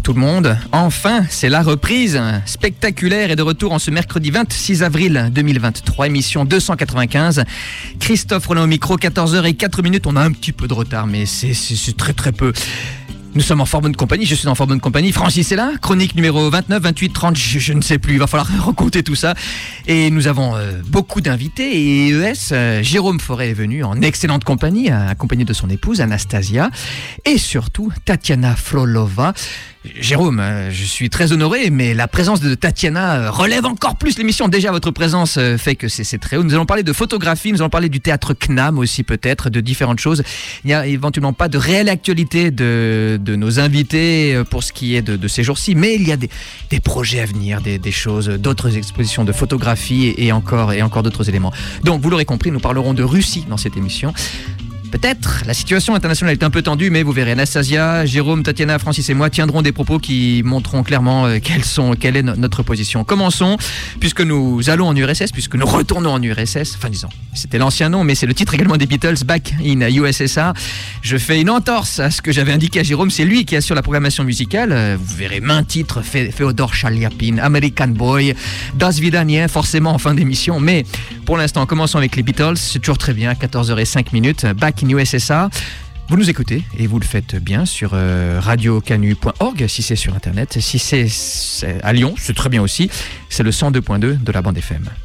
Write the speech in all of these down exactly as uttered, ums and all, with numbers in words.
tout le monde. Enfin, c'est la reprise spectaculaire et de retour en ce mercredi vingt-six avril deux mille vingt-trois, émission deux cent quatre-vingt-quinze. Christophe Roland au micro, quatorze heures zéro quatre minutes. On a un petit peu de retard, mais c'est, c'est, c'est très très peu. Nous sommes en fort bonne compagnie, je suis en fort bonne compagnie. Francis est là, chronique numéro vingt-neuf, vingt-huit, trente, je, je ne sais plus, il va falloir recompter tout ça. Et nous avons euh, beaucoup d'invités et E S, euh, Jérôme Forêt est venu en excellente compagnie, accompagné de son épouse Anastasia et surtout Tatiana Frolova. Jérôme, je suis très honoré, mais la présence de Tatiana relève encore plus l'émission. Déjà, votre présence fait que c'est, c'est très haut. Nous allons parler de photographie, nous allons parler du théâtre C N A M aussi peut-être, de différentes choses. Il n'y a éventuellement pas de réelle actualité de, de nos invités pour ce qui est de, de ces jours-ci, mais il y a des, des projets à venir, des, des choses, d'autres expositions de photographie et, et, encore, et encore d'autres éléments. Donc, vous l'aurez compris, nous parlerons de Russie dans cette émission. Peut-être, la situation internationale est un peu tendue, mais vous verrez, Anastasia, Jérôme, Tatiana, Francis et moi tiendront des propos qui montreront clairement euh, quelles sont, quelle est no- notre position. Commençons, puisque nous allons en U R S S, puisque nous retournons en U R S S, enfin disons, c'était l'ancien nom, mais c'est le titre également des Beatles, Back in U S S R. Je fais une entorse à ce que j'avais indiqué à Jérôme, c'est lui qui assure la programmation musicale. Euh, vous verrez maints titres, Féodor Chaliapin, American Boy, Das Vidania, forcément en fin d'émission, mais pour l'instant, commençons avec les Beatles, c'est toujours très bien, quatorze heures zéro cinq minutes, Back in U S S R. Vous nous écoutez et vous le faites bien sur euh, radio canu point org si c'est sur internet. Si c'est, c'est à Lyon, c'est très bien aussi. C'est le cent deux point deux de la bande F M.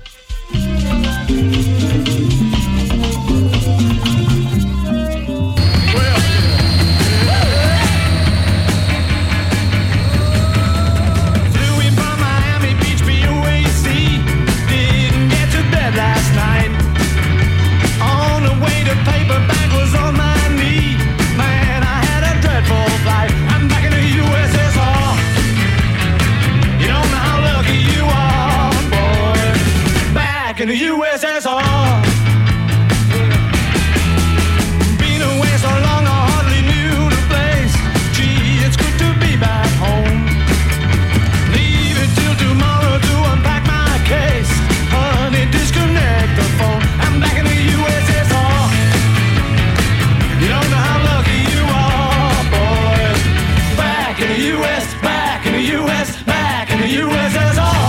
In the U S S R, been away so long I hardly knew the place. Gee, it's good to be back home. Leave it till tomorrow to unpack my case. Honey, disconnect the phone. I'm back in the U S S R. You don't know how lucky you are, boys. Back in the U S, back in the U S, back in the U S S R.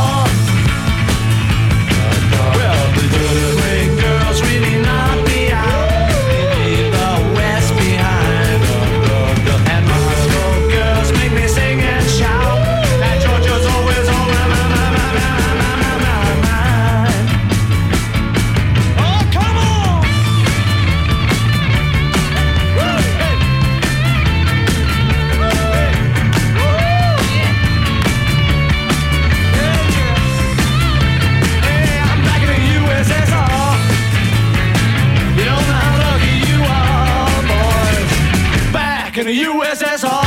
In the U S S R.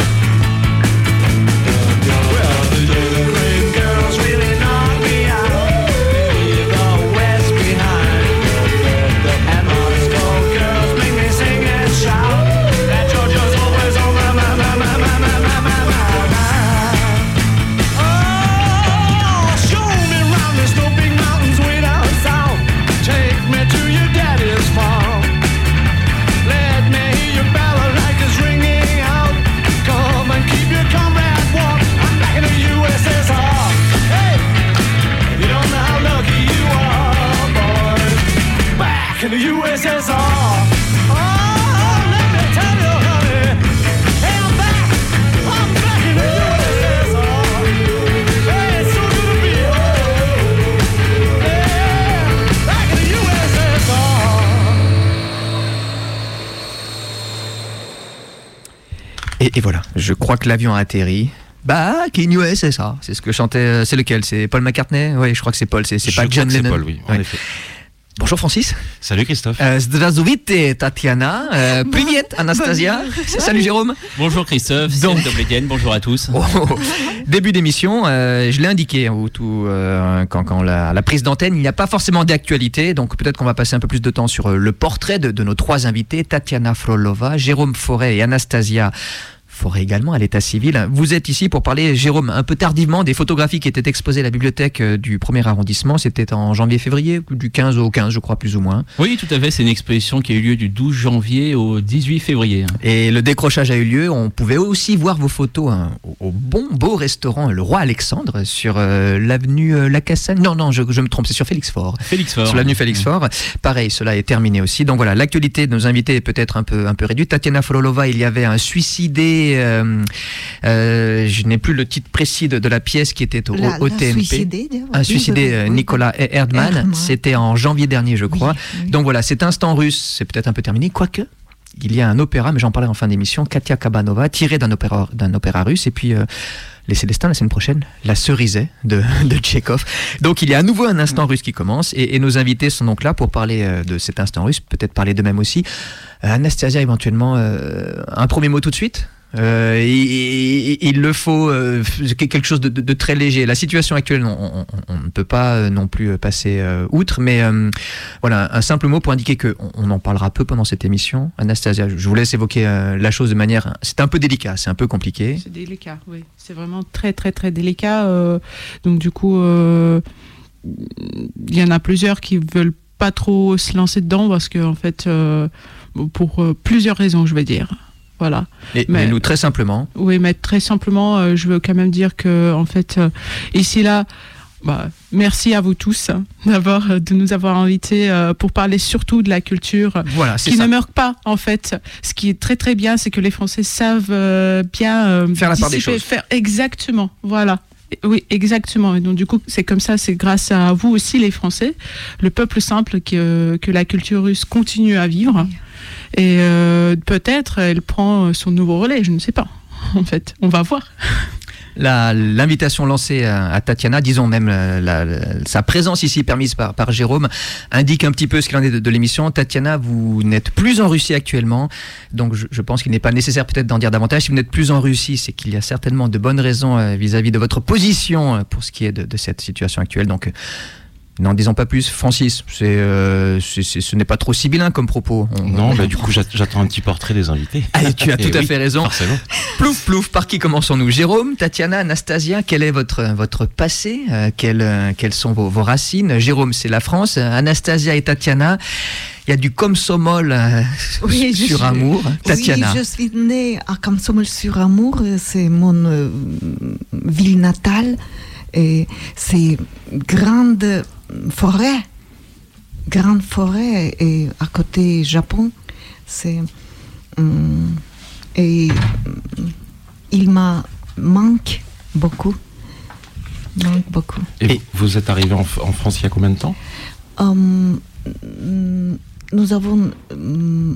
Well, the great girls really knock me out. Leave the West behind. And Moscow girls make me sing and shout. That Georgia's always on my, my, my, my, my, my, my, my, my, my. Oh, show me round the snow big mountains way down south. Take me to your daddy's farm. Let me hear your balalaikas ringing out. Come and keep your comrade warm. I'm back in the U S S R. Hey, you don't know how lucky you are, boys. Back in the U S S R. Oh, let me tell you, honey. Hey, I'm back. I'm back in the U S S R. Hey, it's so good to be home. Yeah, back in the U S S R. Et, et voilà, je crois que l'avion a atterri. Back in U S S R, c'est ce que chantait. C'est lequel? C'est Paul McCartney? Oui, je crois que c'est Paul. C'est, c'est pas John Lennon. C'est Paul, oui, en ouais. effet. Bonjour Francis. Salut Christophe. Euh, Zdravstvuyte Tatiana. Euh, Privet Anastasia. Salut Jérôme. Bonjour Christophe. Donc- C'est Dobledien. Bonjour à tous. Oh, oh. Début d'émission, euh, je l'ai indiqué hein, au tout, euh, quand, quand la, la prise d'antenne, il n'y a pas forcément d'actualité, donc peut-être qu'on va passer un peu plus de temps sur euh, le portrait de, de nos trois invités, Tatiana Frolova, Jérôme Forêt et Anastasia forêt également à l'état civil. Vous êtes ici pour parler, Jérôme, un peu tardivement des photographies qui étaient exposées à la bibliothèque du premier arrondissement. C'était en janvier-février, du quinze au quinze, je crois, plus ou moins. Oui, tout à fait. C'est une exposition qui a eu lieu du douze janvier au dix-huit février. Et le décrochage a eu lieu. On pouvait aussi voir vos photos hein, au bon beau restaurant Le Roi Alexandre sur euh, l'avenue euh, Lacassagne. Non, non, je, je me trompe, c'est sur Félix Faure. Félix Faure. Sur l'avenue Félix Faure. Pareil, cela est terminé aussi. Donc voilà, l'actualité de nos invités est peut-être un peu, un peu réduite. Tatiana Frolova, il y avait un suicidé. Euh, euh, je n'ai plus le titre précis de, de la pièce qui était au, La- au la T N P. suicidé, d'ailleurs. Un Oui, suicidé, oui, euh, oui. Nicolas Erdmann. Erdmann. C'était en janvier dernier, je crois. Oui, oui. Donc voilà, cet instant russe, c'est peut-être un peu terminé. Quoique, il y a un opéra, mais j'en parlerai en fin d'émission, Katia Kabanova, tiré d'un opéra, d'un opéra russe. Et puis, euh, les Célestins, la semaine prochaine, La Cerisay de, de Tchekhov. Donc il y a à nouveau un instant russe qui commence. Et, et nos invités sont donc là pour parler euh, de cet instant russe, peut-être parler d'eux-mêmes aussi. Euh, Anastasia, éventuellement, euh, un premier mot tout de suite. Euh, il, il- il le faut euh, quelque chose de, de- de très léger. La situation actuelle, on, on- on ne peut pas euh, non plus passer euh, outre, mais euh, voilà, un simple mot pour indiquer que on, on en parlera peu pendant cette émission. Anastasia, je vous laisse évoquer euh, la chose de manière. C'est un peu délicat, c'est un peu compliqué. C'est délicat, oui. C'est vraiment très, très, très délicat. euh, donc, du coup, euh, il y en a plusieurs qui veulent pas trop se lancer dedans parce que, en fait, euh, pour euh, plusieurs raisons, je vais dire. Voilà. Et, Mais- mais nous, très simplement, Oui, mais très simplement, euh, je veux quand même dire que, en fait, euh, ici, là, bah, merci à vous tous hein, d'abord euh, de nous avoir invités euh, pour parler surtout de la culture voilà, c'est qui ça. ne meurt pas, en fait. Ce qui est très très bien, c'est que les Français savent euh, bien euh, Faire la part des dissiper, choses. faire exactement, voilà. Et- Oui, exactement. Et donc du coup, c'est comme ça, c'est grâce à vous aussi, les Français, le peuple simple, que, que la culture russe continue à vivre. Et euh, peut-être elle prend son nouveau relais, je ne sais pas. En fait, on va voir. La- L'invitation lancée à, à Tatiana, disons même la- la- la- sa présence ici permise par, par Jérôme, indique un petit peu ce qu'il en est de, de l'émission. Tatiana, vous n'êtes plus en Russie actuellement, donc je, je pense qu'il n'est pas nécessaire peut-être d'en dire davantage. Si vous n'êtes plus en Russie, c'est qu'il y a certainement de bonnes raisons euh, vis-à-vis de votre position euh, pour ce qui est de, de cette situation actuelle. Donc, euh, n'en disons pas plus. Francis, c'est, euh, c'est- c'est- ce n'est pas trop sibyllin comme propos. On- Non, bah, du coup, j'at- j'attends un petit portrait des invités. Ah, tu as tout Eh à oui, fait raison. Forcément. Plouf, plouf, par qui commençons-nous? Jérôme, Tatiana, Anastasia, quel est votre, votre passé? Euh, quelles, euh, quelles sont vos, vos racines? Jérôme, c'est la France. Euh, Anastasia et Tatiana, il y a du Komsomol euh, Oui, je sur suis- Amour. Tatiana. Oui, je suis née à Komsomol-sur-Amour, c'est mon euh, ville natale. Et c'est grande forêt, grande forêt, et à côté Japon, c'est hum, et hum, il m'a manque beaucoup, manque beaucoup. Et, Et- vous êtes arrivé en, F- en France il y a combien de temps? Hum, hum, nous avons hum,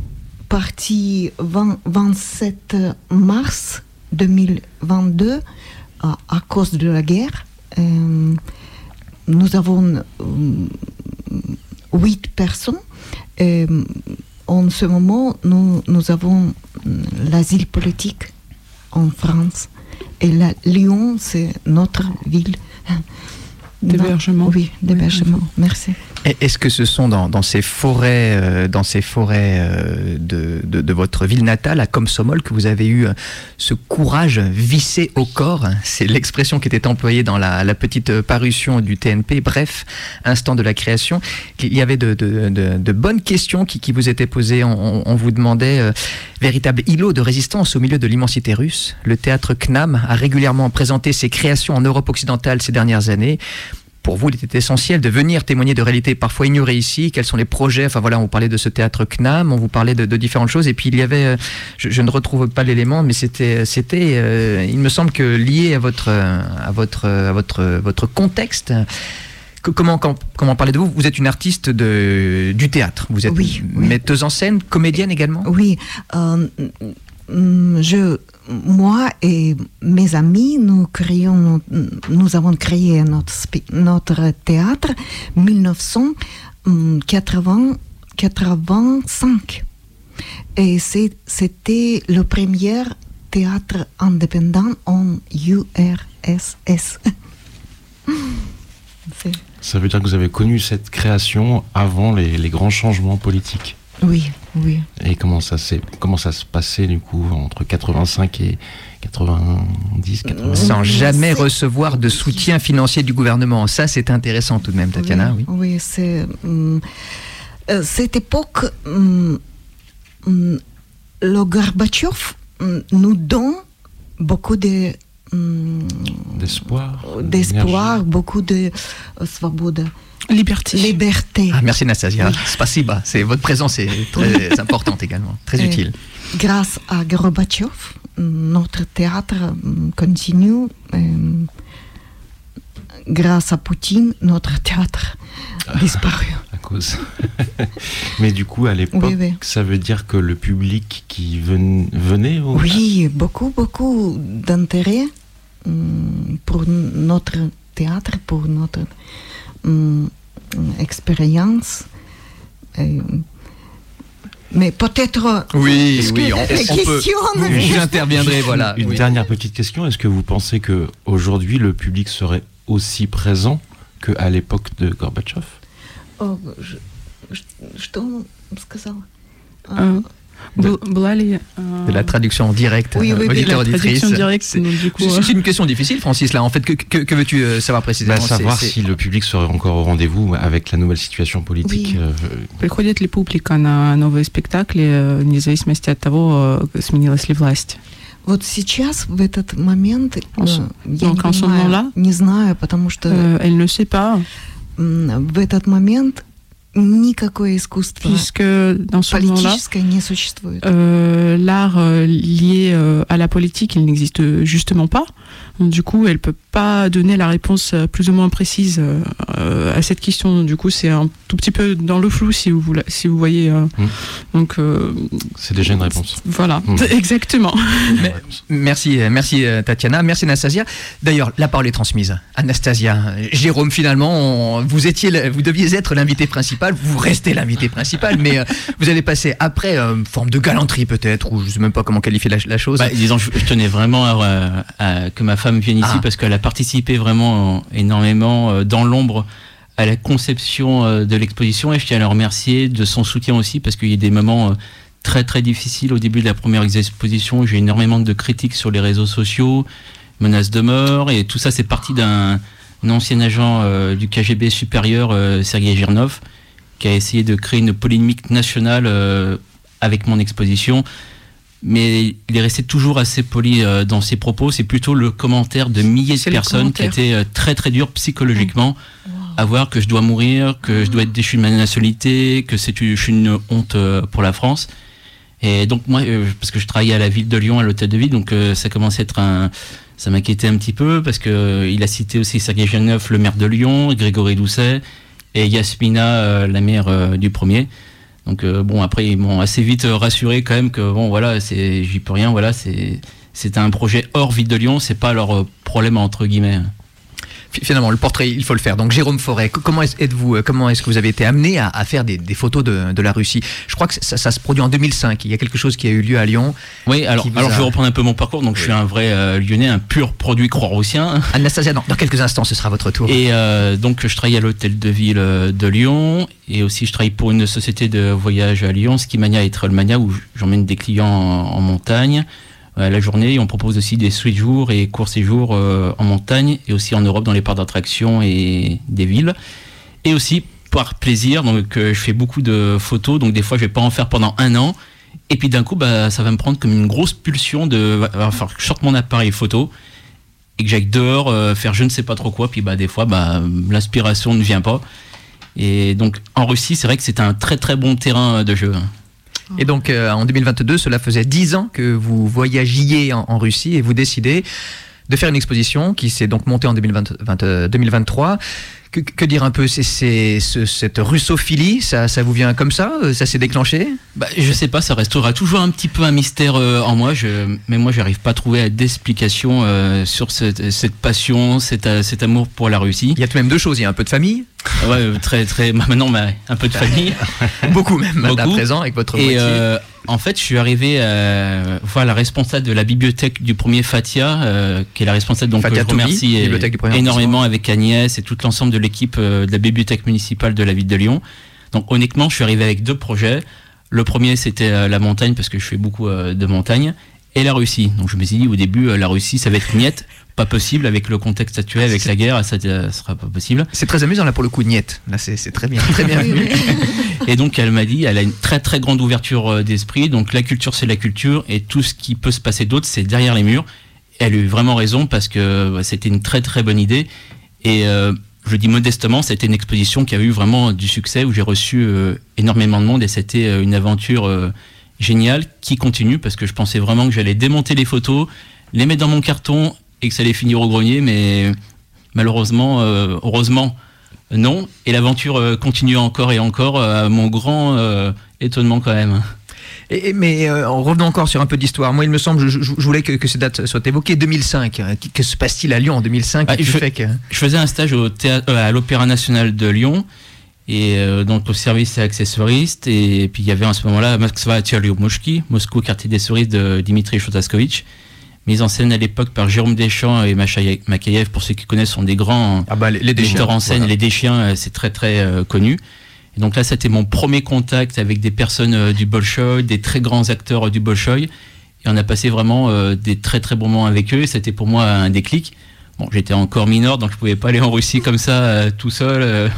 parti vingt vingt-sept mars deux mille vingt-deux à, à cause de la guerre. Euh, nous avons hum, huit personnes. Et, en ce moment, nous, nous avons hum, l'asile politique en France. Et la, Lyon, c'est notre ville. D'hébergement. Oui, d'hébergement. Merci. Et Est-ce que ce sont dans, dans ces forêts, euh, dans ces forêts euh, de, de, de votre ville natale, à Komsomol, que vous avez eu euh, ce courage vissé au corps? C'est l'expression qui était employée dans la, la petite euh, parution du T N P. Bref, instant de la création. Il y avait de, de, de, de bonnes questions qui, qui vous étaient posées. On, on- on vous demandait, euh, véritable îlot de résistance au milieu de l'immensité russe. Le théâtre C N A M a régulièrement présenté ses créations en Europe occidentale ces dernières années. Pour vous, il était essentiel de venir témoigner de réalités parfois ignorées ici. Quels sont les projets? Enfin voilà, on vous parlait de ce théâtre C N A M, on vous parlait de, de différentes choses. Et puis il y avait, euh, je, je ne retrouve pas l'élément, mais c'était, c'était, euh, il me semble que lié à votre, euh, à votre, euh, à votre, votre contexte. Que- Comment, quand- comment parler de vous? Vous êtes une artiste de, du théâtre. Vous êtes Oui, oui. metteuse en scène, comédienne également. Oui, euh, mm, je, moi et mes amis, nous créons, nous avons créé notre, spe- notre théâtre en dix-neuf cent quatre-vingt-cinq. Et c'est- c'était le premier théâtre indépendant en U R S S. C'est- Ça veut dire que vous avez connu cette création avant les, les grands changements politiques. Oui, oui. Et comment ça s'est, comment ça se passait du coup entre quatre-vingt-cinq et quatre-vingt-dix, quatre-vingt-dix? Sans jamais C'est- recevoir de soutien financier du gouvernement. Ça, c'est intéressant tout de même, Tatiana. Oui. Oui, c'est hum, euh, cette époque. hum, hum, le Gorbatchev hum, nous donne beaucoup de hum, D'espoir. d'espoir, beaucoup de euh, svoboda, Liberté. liberté. Ah, merci Anastasia. Spasiba. C'est votre présence est très importante également, très Et utile. Grâce à Gorbatchev, notre théâtre hum, continue. et, grâce à Poutine, notre théâtre a disparu. À cause. Mais du coup, à l'époque, Oui, oui. ça veut dire que le public qui ven- venait au... Oui, beaucoup, beaucoup d'intérêt hum, pour notre théâtre, pour notre hum, expérience. Et, mais peut-être. Oui, Est-ce oui, que on, la on peut. question, Oui, J'interviendrai, voilà. Une Oui. dernière petite question. Est-ce que vous pensez que aujourd'hui le public serait aussi présent qu'à l'époque de Gorbatchev? О, ж- ш- Что он сказал? Euh, Бл- Была ли, euh, De la traduction directe, Oui, oui, oui, auditeur, la auditrice. traduction directe, C'est donc, du coup, c'est- euh, c'est une question difficile, Francis. Là, en fait, que, que, que veux-tu euh, savoir précisément? Bah, savoir C'est- c'est- si le public serait encore au rendez-vous avec la nouvelle situation politique. Oui. euh, Приходит ли публика на новые спектакли, э, вне зависимости от того, э, сменилась ли власть? Вот сейчас, в этот момент, En ce- э, я не donc, en ce понимаю, moment-là, не знаю, потому что Euh, Elle ne sait pas, м, в этот момент никакое искусство puisque dans ce moment-là, политическое не существует. euh, l'art euh, lié euh, à la politique, il n'existe justement pas. Donc, du coup, elle peut pas donner la réponse euh, plus ou moins précise euh, euh, à cette question. Du coup, c'est un tout petit peu dans le flou, si vous voulez, si vous voyez. euh, Mm. Donc euh, C'est déjà une réponse. voilà, Mm. exactement. Mais- Merci, euh, merci euh, Tatiana, merci Anastasia. D'ailleurs, la parole est transmise. Anastasia, euh, Jérôme, finalement, on- vous étiez, le- vous deviez être l'invité principal, vous restez l'invité principal, mais euh, vous allez passer après euh, une forme de galanterie peut-être, ou je sais même pas comment qualifier la, la chose. Bah, disons, je, je tenais vraiment à, à- que ma femme vienne ici Ah. parce qu'elle a participé vraiment euh, énormément euh, dans l'ombre à la conception euh, de l'exposition et je tiens à la remercier de son soutien aussi parce qu'il y a des moments euh, très très difficiles au début de la première exposition. J'ai eu énormément de critiques sur les réseaux sociaux, menaces de mort et tout ça c'est parti d'un un ancien agent euh, du K G B supérieur, euh, Sergei Girnov, qui a essayé de créer une polémique nationale euh, avec mon exposition. Mais il est resté toujours assez poli euh, dans ses propos. C'est plutôt le commentaire de milliers de C'est le personnes qui commentaire. étaient euh, très très dur psychologiquement à voir que je dois mourir, que je dois être déchu de ma nationalité, que c'est une, je suis une honte euh, pour la France. Et donc moi, euh, parce que je travaillais à la ville de Lyon, à l'hôtel de ville, donc euh, ça commençait à être un... Ça m'inquiétait un petit peu parce que euh, il a cité aussi Sergei Girnov, le maire de Lyon, Grégory Doucet et Yasmina, euh, la maire euh, du premier. Donc euh, bon, après ils m'ont assez vite euh, rassuré quand même que bon voilà, c'est j'y peux rien, voilà, c'est c'était un projet hors ville de Lyon, c'est pas leur euh, problème entre guillemets. Fi- Finalement, le portrait, il faut le faire. Donc, Jérôme Forêt, co- comment est- êtes-vous, euh, comment est-ce que vous avez été amené à, à faire des, des photos de, de la Russie? Je crois que ça, ça se produit en deux mille cinq. Il y a quelque chose qui a eu lieu à Lyon. Oui, alors, Qui vous alors a- je vais reprendre un peu mon parcours. Donc je suis un vrai euh, Lyonnais, un pur produit croix-roussien. Anastasia, dans, dans quelques instants, ce sera votre tour. Et euh, donc je travaille à l'hôtel de ville euh, de Lyon et aussi je travaille pour une société de voyage à Lyon, Skimania et Trailmania, où j'emmène des clients en, en montagne euh, la journée. Et on propose aussi des suites jours et courts séjours euh, en montagne et aussi en Europe dans les parcs d'attractions et des villes. Et aussi par plaisir, donc euh, je fais beaucoup de photos, donc des fois je vais pas en faire pendant un an. Et puis d'un coup, bah, ça va me prendre comme une grosse pulsion de va va falloir que je sorte mon appareil photo et que j'aille dehors euh, faire je ne sais pas trop quoi. Puis bah, des fois, bah, l'inspiration ne vient pas. Et donc en Russie, c'est vrai que c'est un très très bon terrain de jeu. Et donc, euh, en deux mille vingt-deux, cela faisait dix ans que vous voyagiez en, en Russie et vous décidez de faire une exposition qui s'est donc montée en deux mille vingt, vingt, euh, deux mille vingt-trois. Que, que dire un peu, c'est, c'est, ce- cette russophilie, ça, ça vous vient comme ça? Ça s'est déclenché? Bah, je sais pas, ça restera toujours un petit peu un mystère euh, en moi. Je, mais moi, j'arrive pas à trouver d'explication euh, sur cette, cette passion, cet, euh, cet amour pour la Russie. Il y a tout de même deux choses. Il y a un peu de famille, Ouais, euh, très très. bah, maintenant, bah, un peu de famille. beaucoup même, à Beaucoup. présent, avec votre Et moitié. euh, en fait, je suis arrivé à voir la responsable de la bibliothèque du premier Fatia, euh, qui est la responsable, donc Fatia que je remercie Toubi, et- bibliothèque du premier énormément avec Agnès et tout l'ensemble de l'équipe euh, de la bibliothèque municipale de la ville de Lyon. Donc honnêtement, je suis arrivé avec deux projets. Le premier, c'était euh, la montagne, parce que je fais beaucoup euh, de montagne, et la Russie. Donc je me suis dit au début, euh, la Russie, ça va être niette. Pas possible avec le contexte actuel, avec la guerre, ça ne sera pas possible. C'est très amusant là pour le coup, Niette. Là, c'est c'est très bien, très bien. Oui, oui. Et donc elle m'a dit, elle a une très très grande ouverture euh, d'esprit, donc la culture c'est la culture, et tout ce qui peut se passer d'autre c'est derrière les murs. Et elle a eu vraiment raison, parce que bah, c'était une très très bonne idée, et euh, je le dis modestement, c'était une exposition qui a eu vraiment du succès, où j'ai reçu euh, énormément de monde, et c'était euh, une aventure euh, géniale, qui continue, parce que je pensais vraiment que j'allais démonter les photos, les mettre dans mon carton, et que ça allait finir au grenier, mais malheureusement, euh, heureusement, non. Et l'aventure euh, continue encore et encore, euh, à mon grand euh, étonnement quand même. Et, et- mais euh, en revenant encore sur un peu d'histoire, moi il me semble, je, je- je voulais que, que ces dates soient évoquées. deux mille cinq, hein, que, que se passe-t-il à Lyon en deux mille cinq Ah, qui je- fait que... Je faisais un stage au théâtre, euh, à l'Opéra National de Lyon, et euh, donc au service accessoiriste, et puis il y avait en ce moment-là Moskva Tcherliomoshki, Moscou, quartier des cerises de Dimitri Shostakovich, mise en scène à l'époque par Jérôme Deschamps et Macha Makayev, pour ceux qui connaissent, sont des grands Ah bah les, les déchets. metteurs en scène. Voilà. Les Deschiens, euh, c'est très très euh, connu. Et donc là, c'était mon premier contact avec des personnes euh, du Bolchoï, des très grands acteurs euh, du Bolchoï. Et on a passé vraiment euh, des très très bons moments avec eux. Et c'était pour moi un déclic. Bon, j'étais encore mineur, donc je pouvais pas aller en Russie comme ça euh, tout seul. euh.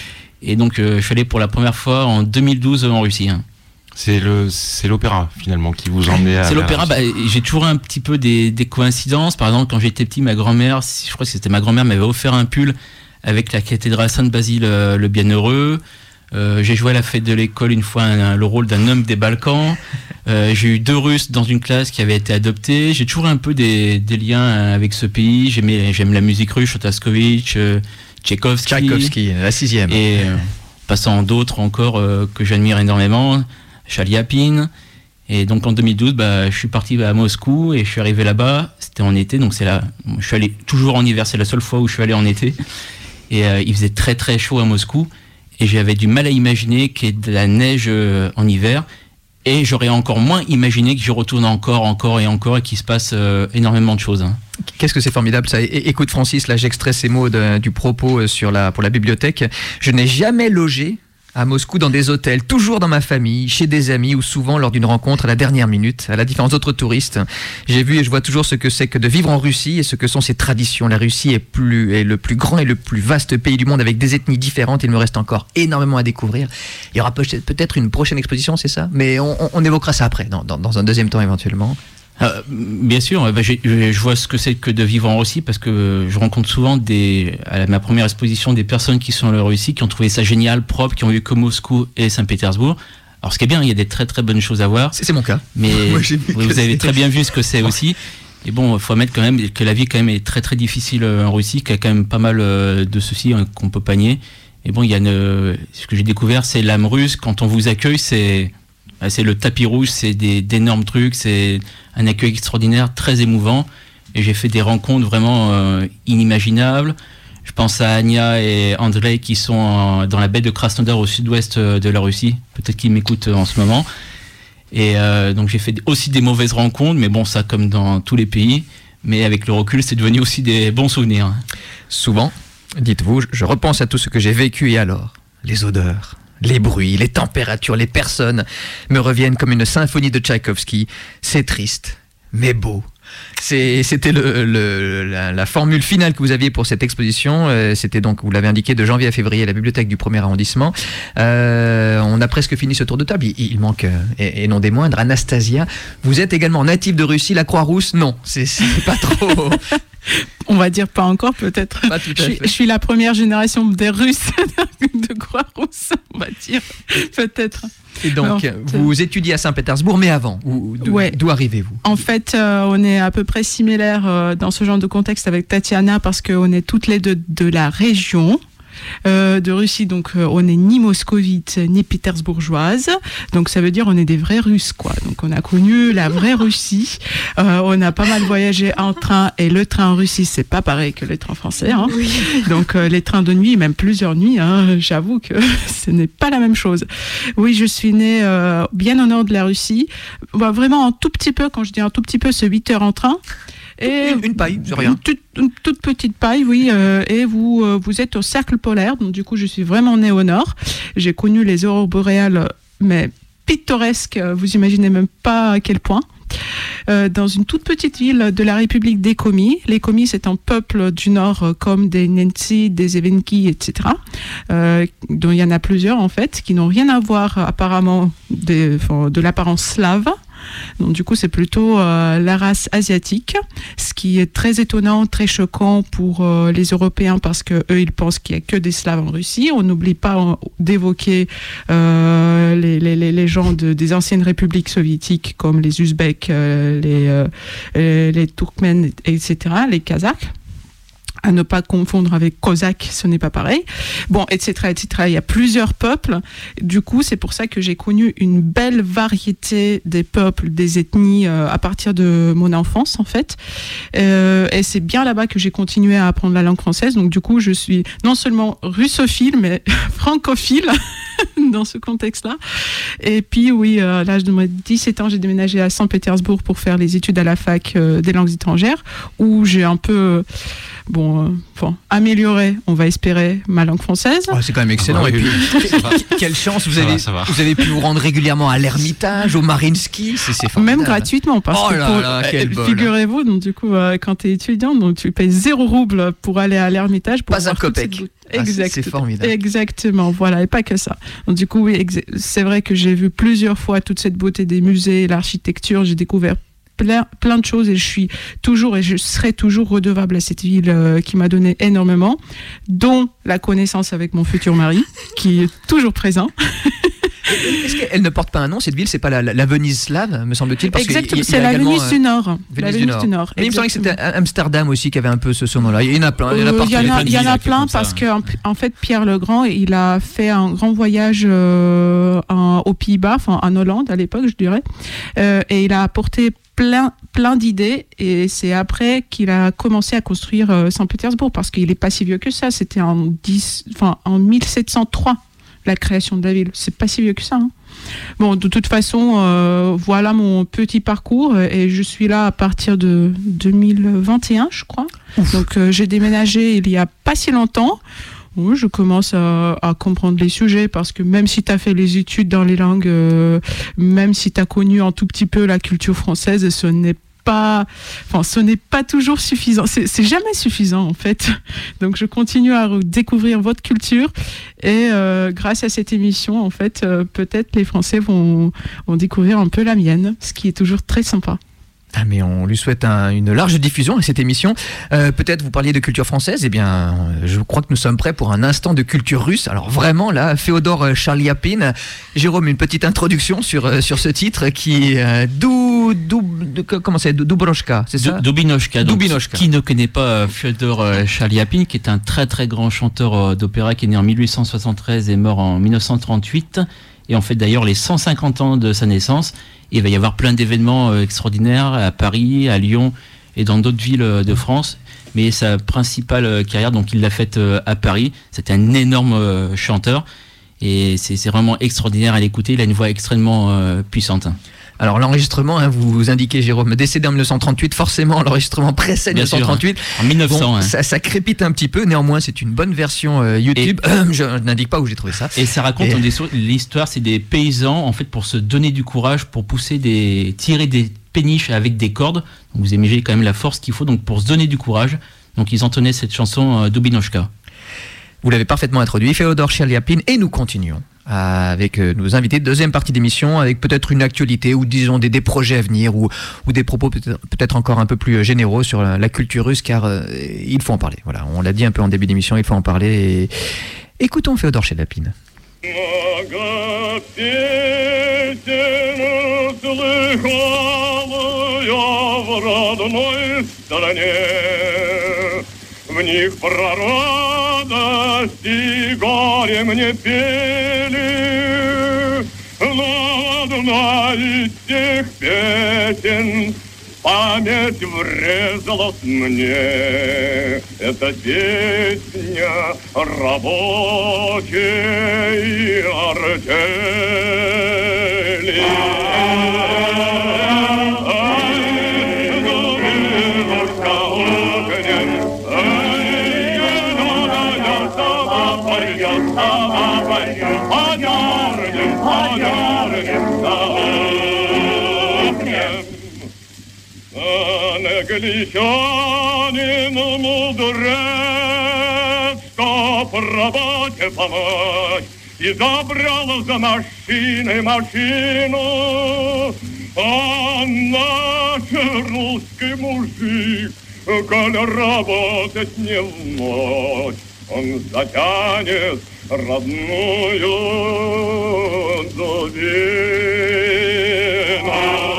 Et donc euh, je suis allé pour la première fois en deux mille douze en Russie. hein. C'est le, c'est l'opéra finalement qui vous emmenait à. C'est la- l'opéra. Bah, j'ai toujours un petit peu des, des coïncidences. Par exemple, quand j'étais petit, ma grand-mère, je crois que c'était ma grand-mère, m'avait offert un pull avec la cathédrale Saint-Basile euh, le Bienheureux. Euh, j'ai joué à la fête de l'école une fois un- un- le rôle d'un homme des Balkans. Euh, j'ai eu deux Russes dans une classe qui avaient été adoptés. J'ai toujours un peu des, des liens avec ce pays. J'aimais, j'aime la musique russe, Shostakovich, euh, Tchaïkovski. Tchaïkovski, la sixième. Et euh, passant d'autres encore euh, que j'admire énormément, Chaliapin. Et donc en deux mille douze, bah, je suis parti à Moscou et je suis arrivé là-bas. C'était en été, donc c'est là. Je suis allé toujours en hiver, c'est la seule fois où je suis allé en été. Et euh, il faisait très très chaud à Moscou. Et j'avais du mal à imaginer qu'il y ait de la neige euh, en hiver. Et j'aurais encore moins imaginé que j'y retourne encore, encore et encore et qu'il se passe euh, énormément de choses. hein. Qu'est-ce que c'est formidable ça. É- Écoute Francis, là j'extrais ces mots de- du propos euh, sur la, pour la bibliothèque. Je n'ai jamais logé à Moscou dans des hôtels, toujours dans ma famille, chez des amis ou souvent lors d'une rencontre à la dernière minute, à la différence d'autres touristes. J'ai vu et je vois toujours ce que c'est que de vivre en Russie et ce que sont ses traditions. La Russie est, plus, est le plus grand et le plus vaste pays du monde avec des ethnies différentes. Il me reste encore énormément à découvrir. Il y aura peut- peut-être une prochaine exposition, c'est ça? Mais on, on- on évoquera ça après, dans, dans- dans un deuxième temps éventuellement. Euh, bien sûr, euh, bah, j'ai- je je vois ce que c'est que de vivre en Russie, parce que je rencontre souvent des, à ma première exposition des personnes qui sont en Russie, qui ont trouvé ça génial, propre, qui ont vu que Moscou et Saint-Pétersbourg. Alors ce qui est bien, il y a des très très bonnes choses à voir, C'est c'est mon cas. mais Moi, j'ai vu vous, que vous avez c'était- très bien vu ce que c'est aussi. Et bon, il faut admettre quand même que la vie quand même est très très difficile euh, en Russie, qu'il y a quand même pas mal euh, de soucis hein, qu'on peut pas nier. Et bon, il y a une, ce que j'ai découvert, c'est l'âme russe. Quand on vous accueille, c'est bah, c'est le tapis rouge, c'est des, d'énormes trucs, c'est un accueil extraordinaire, très émouvant. Et j'ai fait des rencontres vraiment euh, inimaginables. Je pense à Anya et Andrei qui sont en- dans la baie de Krasnodar au sud-ouest euh, de la Russie. Peut-être qu'ils m'écoutent euh, en ce moment. Et euh, donc j'ai fait aussi des mauvaises rencontres, mais bon, ça comme dans tous les pays. Mais avec le recul, c'est devenu aussi des bons souvenirs. Souvent, dites-vous, je repense à tout ce que j'ai vécu et alors, les odeurs, les bruits, les températures, les personnes me reviennent comme une symphonie de Tchaïkovski. C'est triste, mais beau. C'est- C'était le, le- la, la formule finale que vous aviez pour cette exposition. Euh, C'était donc, vous l'avez indiqué, de janvier à février à la bibliothèque du premier arrondissement. Euh, on a presque fini ce tour de table. Il, il manque, euh, et, et non des moindres, Anastasia. Vous êtes également native de Russie, la Croix-Rousse? Non, c'est c'est pas trop. On va dire pas encore, peut-être. Pas tout à Je suis, fait. je suis la première génération des Russes de Croix-Rousse, on va dire, peut-être. Et donc, Alors, vous étudiez à Saint-Pétersbourg, mais avant, où- d'où Ouais. d'où arrivez-vous? En fait, euh, on est à peu près similaires euh, dans ce genre de contexte avec Tatiana parce qu'on est toutes les deux de la région. euh, de Russie, donc euh, on n'est ni moscovite ni pétersbourgeoise, donc ça veut dire on est des vrais Russes, quoi. Donc on a connu la vraie Russie, euh, on a pas mal voyagé en train, et le train en Russie c'est pas pareil que le train français, hein. Donc euh, les trains de nuit, même plusieurs nuits, hein, j'avoue que ce n'est pas la même chose. Oui, je suis née euh, bien au nord de la Russie, bah, vraiment un tout petit peu, quand je dis un tout petit peu, c'est huit heures en train. Et Une, une paille, c'est rien. Une toute, une toute petite paille, oui. euh, et vous, euh, vous êtes au cercle polaire, donc du coup, je suis vraiment née au nord. J'ai connu les aurores boréales, mais pittoresque, vous imaginez même pas à quel point. Euh, dans une toute petite ville de la République des Komi. Les Komi, c'est un peuple du Nord euh, comme des Nensi, des Evenki, et cetera. Euh, dont il y en a plusieurs en fait, qui n'ont rien à voir apparemment des, enfin, de l'apparence slave. Donc du coup, c'est plutôt euh, la race asiatique, ce qui est très étonnant, très choquant pour euh, les Européens parce que eux, ils pensent qu'il y a que des Slaves en Russie. On n'oublie pas euh, d'évoquer euh, les, les, les gens de, des anciennes républiques soviétiques comme les Uzbeks, euh, les, euh, les Turkmènes, et cetera, les Kazakhs. À ne pas confondre avec Cosaque, ce n'est pas pareil. Bon, et cetera, et cetera. Il y a plusieurs peuples. Du coup, c'est pour ça que j'ai connu une belle variété des peuples, des ethnies euh, à partir de mon enfance, en fait. Euh, et c'est bien là-bas que j'ai continué à apprendre la langue française. Donc, du coup, je suis non seulement russophile, mais francophile dans ce contexte-là. Et puis, oui, euh, à l'âge de mes dix-sept ans, j'ai déménagé à Saint-Pétersbourg pour faire les études à la fac euh, des langues étrangères, où j'ai un peu... Euh, Bon, euh, bon, améliorer, on va espérer, ma langue française. Oh, c'est quand même excellent. Ah, et oui, puis, oui. Ça va. quelle chance vous Ça avez, va, ça va. vous avez pu vous rendre régulièrement à l'Ermitage, au Mariinsky, c'est, c'est formidable. Même gratuitement, parce Oh que là pour- là, quel euh, bol. figurez-vous, donc du coup, euh, quand tu es étudiant, donc tu payes zéro rouble pour aller à l'Ermitage. Pour Pas un voir toute copec. cette beauté. Ah, c'est- Exact. c'est formidable. Exactement, voilà, et pas que ça. Donc du coup, oui, exa- c'est vrai que j'ai vu plusieurs fois toute cette beauté des musées, l'architecture, j'ai découvert plein, plein de choses et je suis toujours et je serai toujours redevable à cette ville euh, qui m'a donné énormément, dont la connaissance avec mon futur mari, qui est toujours présent. Est-ce qu'elle ne porte pas un nom, cette ville? C'est pas la, la, la Venise slave, me semble-t-il, parce que Exactement, il- il c'est y a la également, Venise euh, du Nord. Venise la du Venise Nord. du Nord. Mais il me semblait que c'était exactement. Amsterdam aussi qui avait un peu ce, ce nom-là. Il y en a plein. Il y en a Euh, partout. Il y en a, plein de il y en villes a qui plein font ça, parce ouais. que en, en fait Pierre le Grand il a fait un grand voyage euh, en- aux Pays-Bas, enfin en Hollande à l'époque je dirais, euh, et il a apporté plein plein d'idées et c'est après qu'il a commencé à construire euh, Saint-Pétersbourg parce qu'il est pas si vieux que ça. C'était en dix, enfin en mille sept cent trois la création de la ville. C'est pas si vieux que ça. Hein. Bon, de toute façon, euh, voilà mon petit parcours et je suis là à partir de deux mille vingt et un, je crois. Donc, euh, j'ai déménagé il y a pas si longtemps. Oui, je commence à, à comprendre les sujets parce que même si tu as fait les études dans les langues, euh, même si tu as connu un tout petit peu la culture française, ce n'est pas, enfin, ce n'est pas toujours suffisant. C'est, c'est jamais suffisant en fait. Donc je continue à découvrir votre culture et euh, grâce à cette émission, en fait, euh, peut-être les Français vont, vont découvrir un peu la mienne, ce qui est toujours très sympa. Ah, mais on lui souhaite un- une large diffusion à cette émission. Euh, peut-être vous parliez de culture française. Eh bien, euh, je crois que nous sommes prêts pour un instant de culture russe. Alors vraiment, là, Féodor Chaliapin. Jérôme, une petite introduction sur, euh, sur ce titre qui est euh, Dou, Dou, de- comment c'est, Dubroshka, c'est ça? Dou- Dubinoshka. Donc, Dubinoshka. Qui ne connaît pas euh, Fyodor euh, Chaliapin, qui est un très très grand chanteur euh, d'opéra qui est né en mille huit cent soixante-treize et mort en mille neuf cent trente-huit. Et on fait d'ailleurs les cent cinquante ans de sa naissance. Et il va y avoir plein d'événements euh, extraordinaires à Paris, à Lyon et dans d'autres villes euh, de France. Mais sa principale euh, carrière, donc il l'a faite euh, à Paris. C'était un énorme euh, chanteur. Et c'est, c'est vraiment extraordinaire à l'écouter. Il a une voix extrêmement euh, puissante. Alors l'enregistrement, hein, vous, vous indiquez, Jérôme, décédé en mille neuf cent trente-huit, forcément l'enregistrement précède Bien mille neuf cent trente-huit. En mille neuf cents. Bon, hein. ça, ça crépite un petit peu, néanmoins c'est une bonne version euh, YouTube. Je n'indique pas où j'ai trouvé ça. Et ça raconte Et- une des sou- l'histoire, c'est des paysans en fait pour se donner du courage, pour pousser des tirer des péniches avec des cordes. Donc vous imaginez quand même la force qu'il faut donc pour se donner du courage. Donc ils entonnaient cette chanson euh, Dubinoshka. Vous l'avez parfaitement introduit, Féodor Chaliapin, et nous continuons avec euh, nos invités. Deuxième partie d'émission, avec peut-être une actualité ou disons des, des projets à venir ou, ou des propos peut-être, peut-être encore un peu plus euh, généraux sur la, la culture russe, car euh, il faut en parler. Voilà, on l'a dit un peu en début d'émission, il faut en parler. Et... Écoutons Féodor Chaliapin. Много песен слыхал я в родной стране. В них про радость и горе мне пели. Но одна из тех песен в память врезалась мне. Это песня рабочей артели. Ай, голубушка огнем, ай, ну, сама поет, сама поет, понярнем, понярнем, Англичанин мудрец, что в работе помочь, и забрал за машиной машину. А наш русский мужик, коль работать не в ночь, он затянет родную дубину.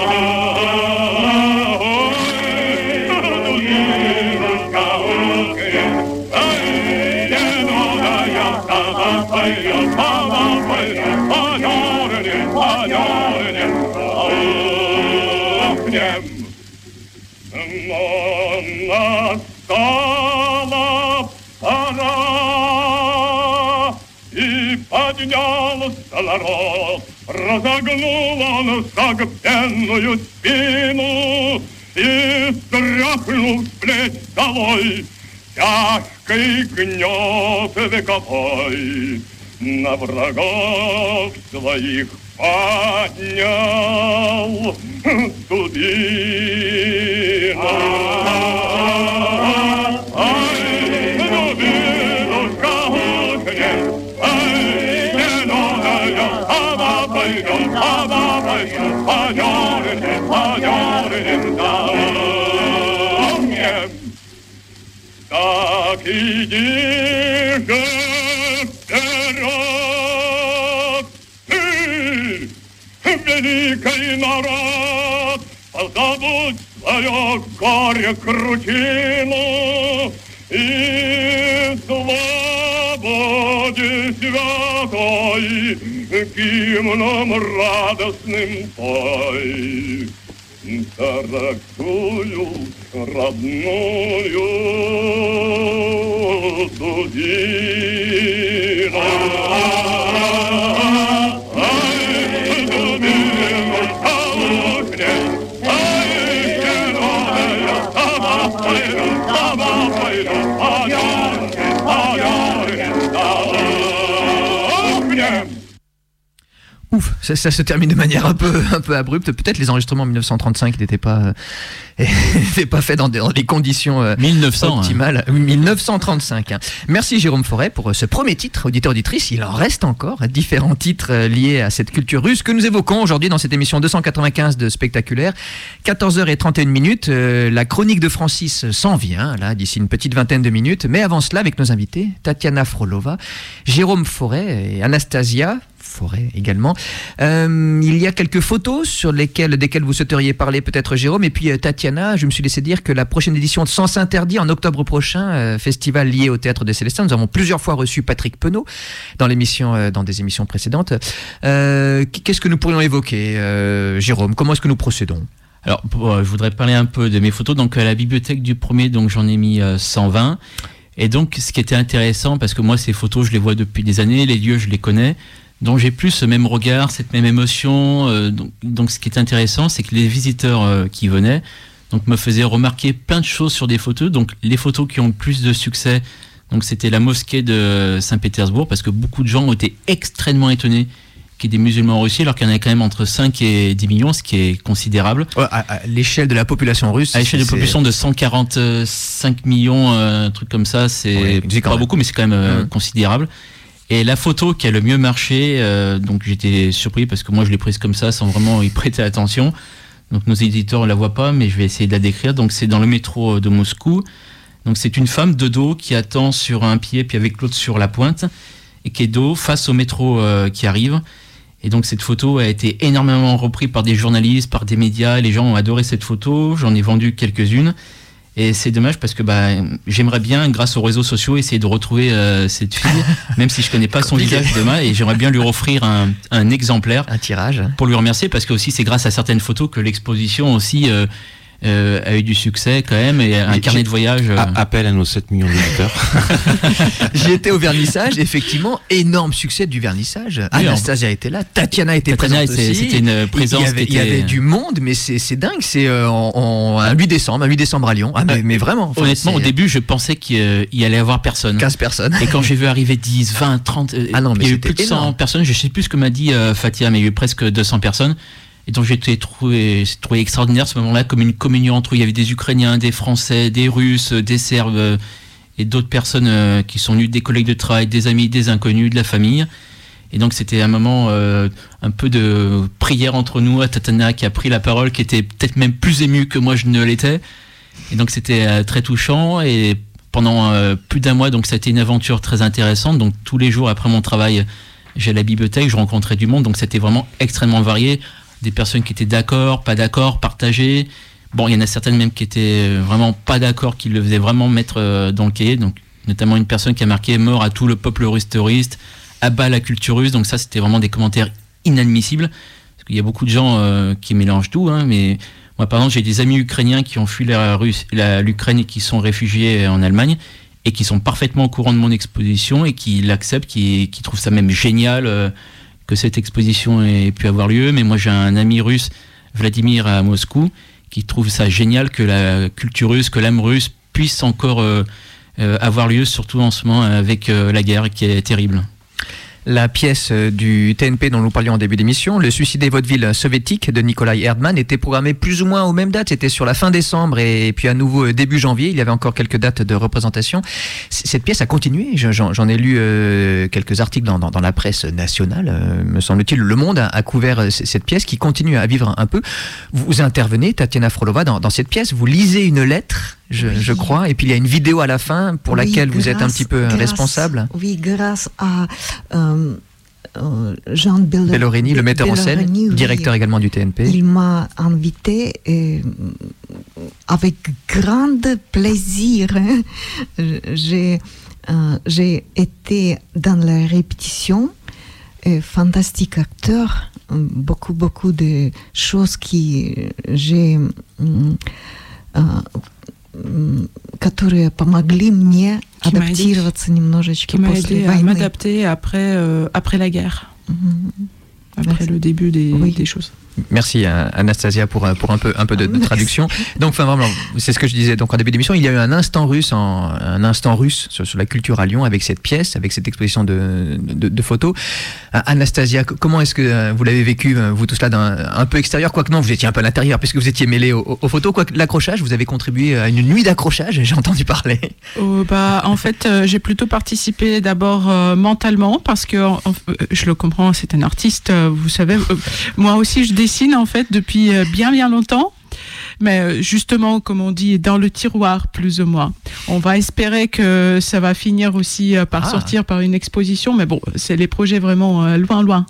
Настала пора, и поднялся народ, разогнул он согбенную спину и стряхнул с плеч долой тяжкий гнет вековой, на врагов своих поднял дубину. Ай, дубинушка ухнет, ай, зеленая, сама пойдем, сама пойдем, подернем, подернем, да огнем. Так иди же вперед, ты, великий народ, позабудь свое горе кручину и свободе святой гимном радостным пой. Дорогую родную дубину. Ай, дубинушка ухнет, ай, зеленая, сама пойдем, сама пойдем, подернем, подернем, да ухнем. Ouf, ça, ça se termine de manière un peu, un peu abrupte. Peut-être les enregistrements en mille neuf cent trente-cinq n'étaient pas, euh, n'étaient pas faits dans des, dans des conditions euh, mille neuf cents, optimales. Oui, mille neuf cent trente-cinq. Hein. Merci Jérôme Forêt pour ce premier titre, auditeur-auditrice. Il en reste encore différents titres euh, liés à cette culture russe que nous évoquons aujourd'hui dans cette émission deux cent quatre-vingt-quinze de Spectaculaire. quatorze heures trente et une minutes. Euh, la chronique de Francis s'en vient, là, d'ici une petite vingtaine de minutes. Mais avant cela, avec nos invités, Tatiana Frolova, Jérôme Forêt et Anastasia Forêt également. Euh, il y a quelques photos sur lesquelles, desquelles vous souhaiteriez parler peut-être Jérôme. Et puis euh, Tatiana, je me suis laissé dire que la prochaine édition de Sens Interdit en octobre prochain, euh, festival lié au Théâtre des Célestins, nous avons plusieurs fois reçu Patrick Penaud dans, l'émission, euh, dans des émissions précédentes. Euh, qu'est-ce que nous pourrions évoquer, euh, Jérôme? Comment est-ce que nous procédons? Alors, pour, euh, je voudrais parler un peu de mes photos. Donc, à la bibliothèque du premier, donc j'en ai mis euh, cent vingt. Et donc, ce qui était intéressant, parce que moi, ces photos, je les vois depuis des années, les lieux, je les connais. Donc j'ai plus ce même regard, cette même émotion. Euh, donc, donc ce qui est intéressant, c'est que les visiteurs euh, qui venaient donc, me faisaient remarquer plein de choses sur des photos. Donc les photos qui ont le plus de succès, donc, c'était la mosquée de Saint-Pétersbourg, parce que beaucoup de gens ont été extrêmement étonnés qu'il y ait des musulmans en Russie, alors qu'il y en a quand même entre cinq et dix millions, ce qui est considérable. Ouais, à, à l'échelle de la population russe. À l'échelle de la population de cent quarante-cinq millions, euh, un truc comme ça, c'est ouais, pas même. beaucoup, mais c'est quand même euh, mmh. considérable. Et la photo qui a le mieux marché, euh, donc j'étais surpris parce que moi je l'ai prise comme ça sans vraiment y prêter attention. Donc nos éditeurs ne la voient pas, mais je vais essayer de la décrire. Donc c'est dans le métro de Moscou. Donc c'est une femme de dos qui attend sur un pied puis avec l'autre sur la pointe et qui est dos face au métro euh, qui arrive. Et donc cette photo a été énormément reprise par des journalistes, par des médias. Les gens ont adoré cette photo. J'en ai vendu quelques-unes. Et c'est dommage parce que bah, j'aimerais bien, grâce aux réseaux sociaux, essayer de retrouver euh, cette fille, même si je connais pas son visage demain, et j'aimerais bien lui offrir un, un exemplaire, un tirage, pour lui remercier, parce que aussi c'est grâce à certaines photos que l'exposition aussi euh, euh, a eu du succès quand même, et un Mais carnet de voyage. Euh... Appel à nos sept millions d'auditeurs. J'y étais au vernissage, effectivement, énorme succès du vernissage. Oui, Anastasia on... était là, Tatiana était Tatiana présente aussi. C'était une présence. Il y avait, était... il y avait du monde, mais c'est, c'est dingue. C'est euh, en, en, un huit décembre, un huit décembre à Lyon. Ah, mais, mais vraiment. Enfin, honnêtement, au début, je pensais qu'il y allait avoir personne. quinze personnes. Et quand j'ai vu arriver dix, vingt, trente, ah non, mais il y a eu plus de cent énorme. personnes. Je sais plus ce que m'a dit euh, Fatia, mais il y a eu presque deux cents personnes. Et donc j'ai été trouvé, j'ai trouvé extraordinaire ce moment-là, comme une communion entre eux. Il y avait des Ukrainiens, des Français, des Russes, des Serbes euh, et d'autres personnes euh, qui sont venues, des collègues de travail, des amis, des inconnus, de la famille. Et donc c'était un moment euh, un peu de prière entre nous. Tatiana qui a pris la parole, qui était peut-être même plus émue que moi je ne l'étais. Et donc c'était euh, très touchant. Et pendant euh, plus d'un mois, donc ça a été une aventure très intéressante. Donc tous les jours après mon travail, j'allais à la bibliothèque, je rencontrais du monde. Donc c'était vraiment extrêmement varié. Des personnes qui étaient d'accord, pas d'accord, partagées. Bon, il y en a certaines même qui étaient vraiment pas d'accord, qui le faisaient vraiment mettre dans le cahier. Donc, notamment une personne qui a marqué « Mort à tout le peuple russe terroriste »,« Abat la culture russe ». Donc ça, c'était vraiment des commentaires inadmissibles. Parce qu'il y a beaucoup de gens euh, qui mélangent tout. Hein, mais moi, par exemple, j'ai des amis ukrainiens qui ont fui la Russe, la, l'Ukraine et qui sont réfugiés en Allemagne et qui sont parfaitement au courant de mon exposition et qui l'acceptent, qui, qui trouvent ça même génial euh, que cette exposition ait pu avoir lieu. Mais moi j'ai un ami russe, Vladimir à Moscou, qui trouve ça génial que la culture russe, que l'âme russe puisse encore euh, euh, avoir lieu, surtout en ce moment avec euh, la guerre qui est terrible. La pièce du T N P dont nous parlions en début d'émission, Le suicide des vaudevilles soviétiques de Nikolai Erdmann, était programmée plus ou moins aux mêmes dates. C'était sur la fin décembre et puis à nouveau début janvier. Il y avait encore quelques dates de représentation. C- cette pièce a continué. Je- J'en, j'en ai lu euh, quelques articles dans, dans, dans la presse nationale. Euh, me semble-t-il, Le Monde a, a couvert euh, c- cette pièce qui continue à vivre un peu. Vous, vous intervenez, Tatiana Frolova, dans, dans cette pièce. Vous lisez une lettre, je, Oui. je crois, et puis il y a une vidéo à la fin pour Oui, laquelle vous êtes un grâce- petit peu grâce- responsable. Oui, grâce à euh, euh, Jean Bell- Bellorini, le metteur en scène, Bellorini, oui. directeur également du T N P. Il m'a invité et, avec grand plaisir. hein. J'ai, euh, j'ai été dans la répétition. Et fantastique acteur. Beaucoup, beaucoup de choses qui j'ai... м, а, м, которые помогли мне Qui m'a адаптироваться немножечко Qui m'a после aidé à войны. m'adapter après, euh, après la guerre, Мгм. après Merci. le début des, Oui. des choses. Merci euh, Anastasia pour, euh, pour un peu, un peu de, de Merci. traduction. Donc, enfin, vraiment, c'est ce que je disais donc, en début d'émission. Il y a eu un instant russe, en, un instant russe sur, sur la culture à Lyon avec cette pièce, avec cette exposition de, de, de photos. Euh, Anastasia, c- comment est-ce que euh, vous l'avez vécu, euh, vous tous là, d'un, un peu extérieur, quoique non, vous étiez un peu à l'intérieur puisque vous étiez mêlés aux, aux photos. Quoique l'accrochage, vous avez contribué à une nuit d'accrochage, j'ai entendu parler. Euh, bah, en fait, euh, j'ai plutôt participé d'abord euh, mentalement parce que en- en- euh, je le comprends, c'est un artiste, euh, vous savez. euh, moi aussi, je dessine en fait depuis euh, bien bien longtemps. Mais euh, justement, comme on dit, dans le tiroir, plus ou moins. On va espérer que ça va finir aussi euh, par Ah. sortir par une exposition. Mais bon, c'est les projets vraiment euh, loin, loin.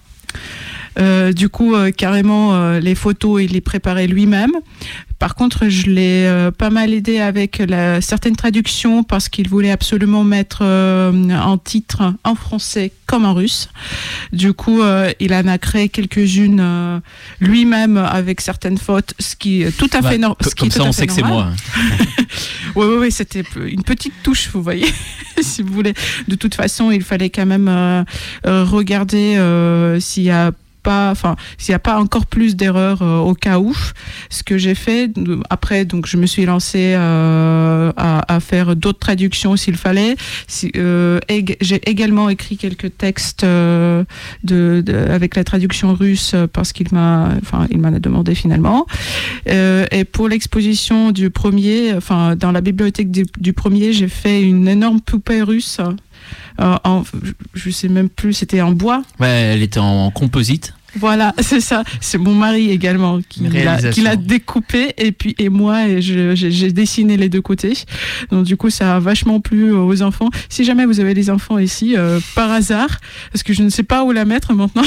Euh, du coup, euh, carrément, euh, les photos, il les préparait lui-même. Par contre, je l'ai euh, pas mal aidé avec la, certaines traductions parce qu'il voulait absolument mettre euh, en titre en français comme en russe. Du coup, euh, il en a créé quelques-unes euh, lui-même avec certaines fautes, ce qui est tout à Bah, fait normal. co- Comme ça, on sait que c'est moi. Oui, oui, oui, c'était une petite touche, vous voyez, si vous voulez. De toute façon, il fallait quand même euh, euh, regarder euh, s'il y a pas, enfin, s'il n'y a pas encore plus d'erreurs euh, au cas où. Ce que j'ai fait de- après, donc, je me suis lancée euh, à, à faire d'autres traductions s'il fallait. Si, euh, ég- j'ai également écrit quelques textes euh, de, de, avec la traduction russe euh, parce qu'il m'a, enfin, il m'en a demandé finalement. Euh, et pour l'exposition du premier, enfin, dans la bibliothèque du, du premier, j'ai fait une énorme poupée russe. Euh, en, je sais même plus, c'était en bois. Ouais, elle était en composite. Voilà, c'est ça. C'est mon mari également qui Une l'a, réalisation. qui l'a découpé et puis et moi et je, j'ai, j'ai dessiné les deux côtés. Donc du coup, ça a vachement plu aux enfants. Si jamais vous avez des enfants ici, euh, par hasard, parce que je ne sais pas où la mettre maintenant.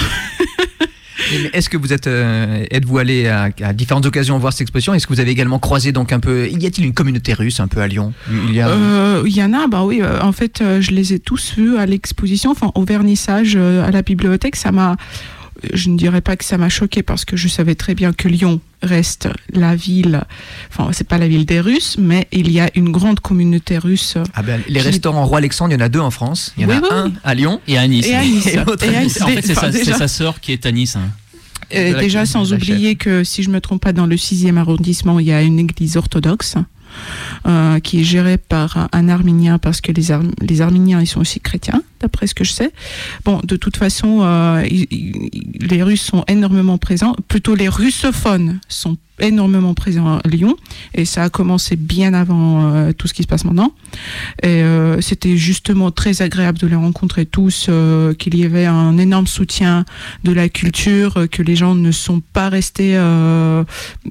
Mais Est-ce que vous êtes, euh, êtes-vous allé à, à différentes occasions voir cette exposition? Est-ce que vous avez également croisé donc un peu, y a-t-il une communauté russe un peu à Lyon? Il y a. Euh, Il y en a, bah oui. euh, En fait, euh, je les ai tous vus à l'exposition, enfin au vernissage euh, à la bibliothèque. Ça m'a, je ne dirais pas que ça m'a choqué parce que je savais très bien que Lyon reste la ville. Enfin, c'est pas la ville des Russes, mais il y a une grande communauté russe. Ah ben, les qui- restaurants Roi Alexandre, il y en a deux en France. Il y en Oui, a oui, un oui. à Lyon. Et à Nice. Et à Nice. Et l'autre Et à à Nice. En fait, c'est Enfin, sa, c'est déjà- sa sœur qui est à Nice. hein. Euh, de la- déjà, de sans la oublier que, si je me trompe pas, dans le sixième arrondissement, il y a une église orthodoxe euh, qui est gérée par un Arménien parce que les, Ar- les Arméniens, ils sont aussi chrétiens. d'après ce que je sais. Bon, de toute façon, euh, il- il- les Russes sont énormément présents, plutôt les russophones sont énormément présents à Lyon, et ça a commencé bien avant euh, tout ce qui se passe maintenant. Et euh, c'était justement très agréable de les rencontrer tous, euh, qu'il y avait un énorme soutien de la culture, euh, que les gens ne sont pas restés euh,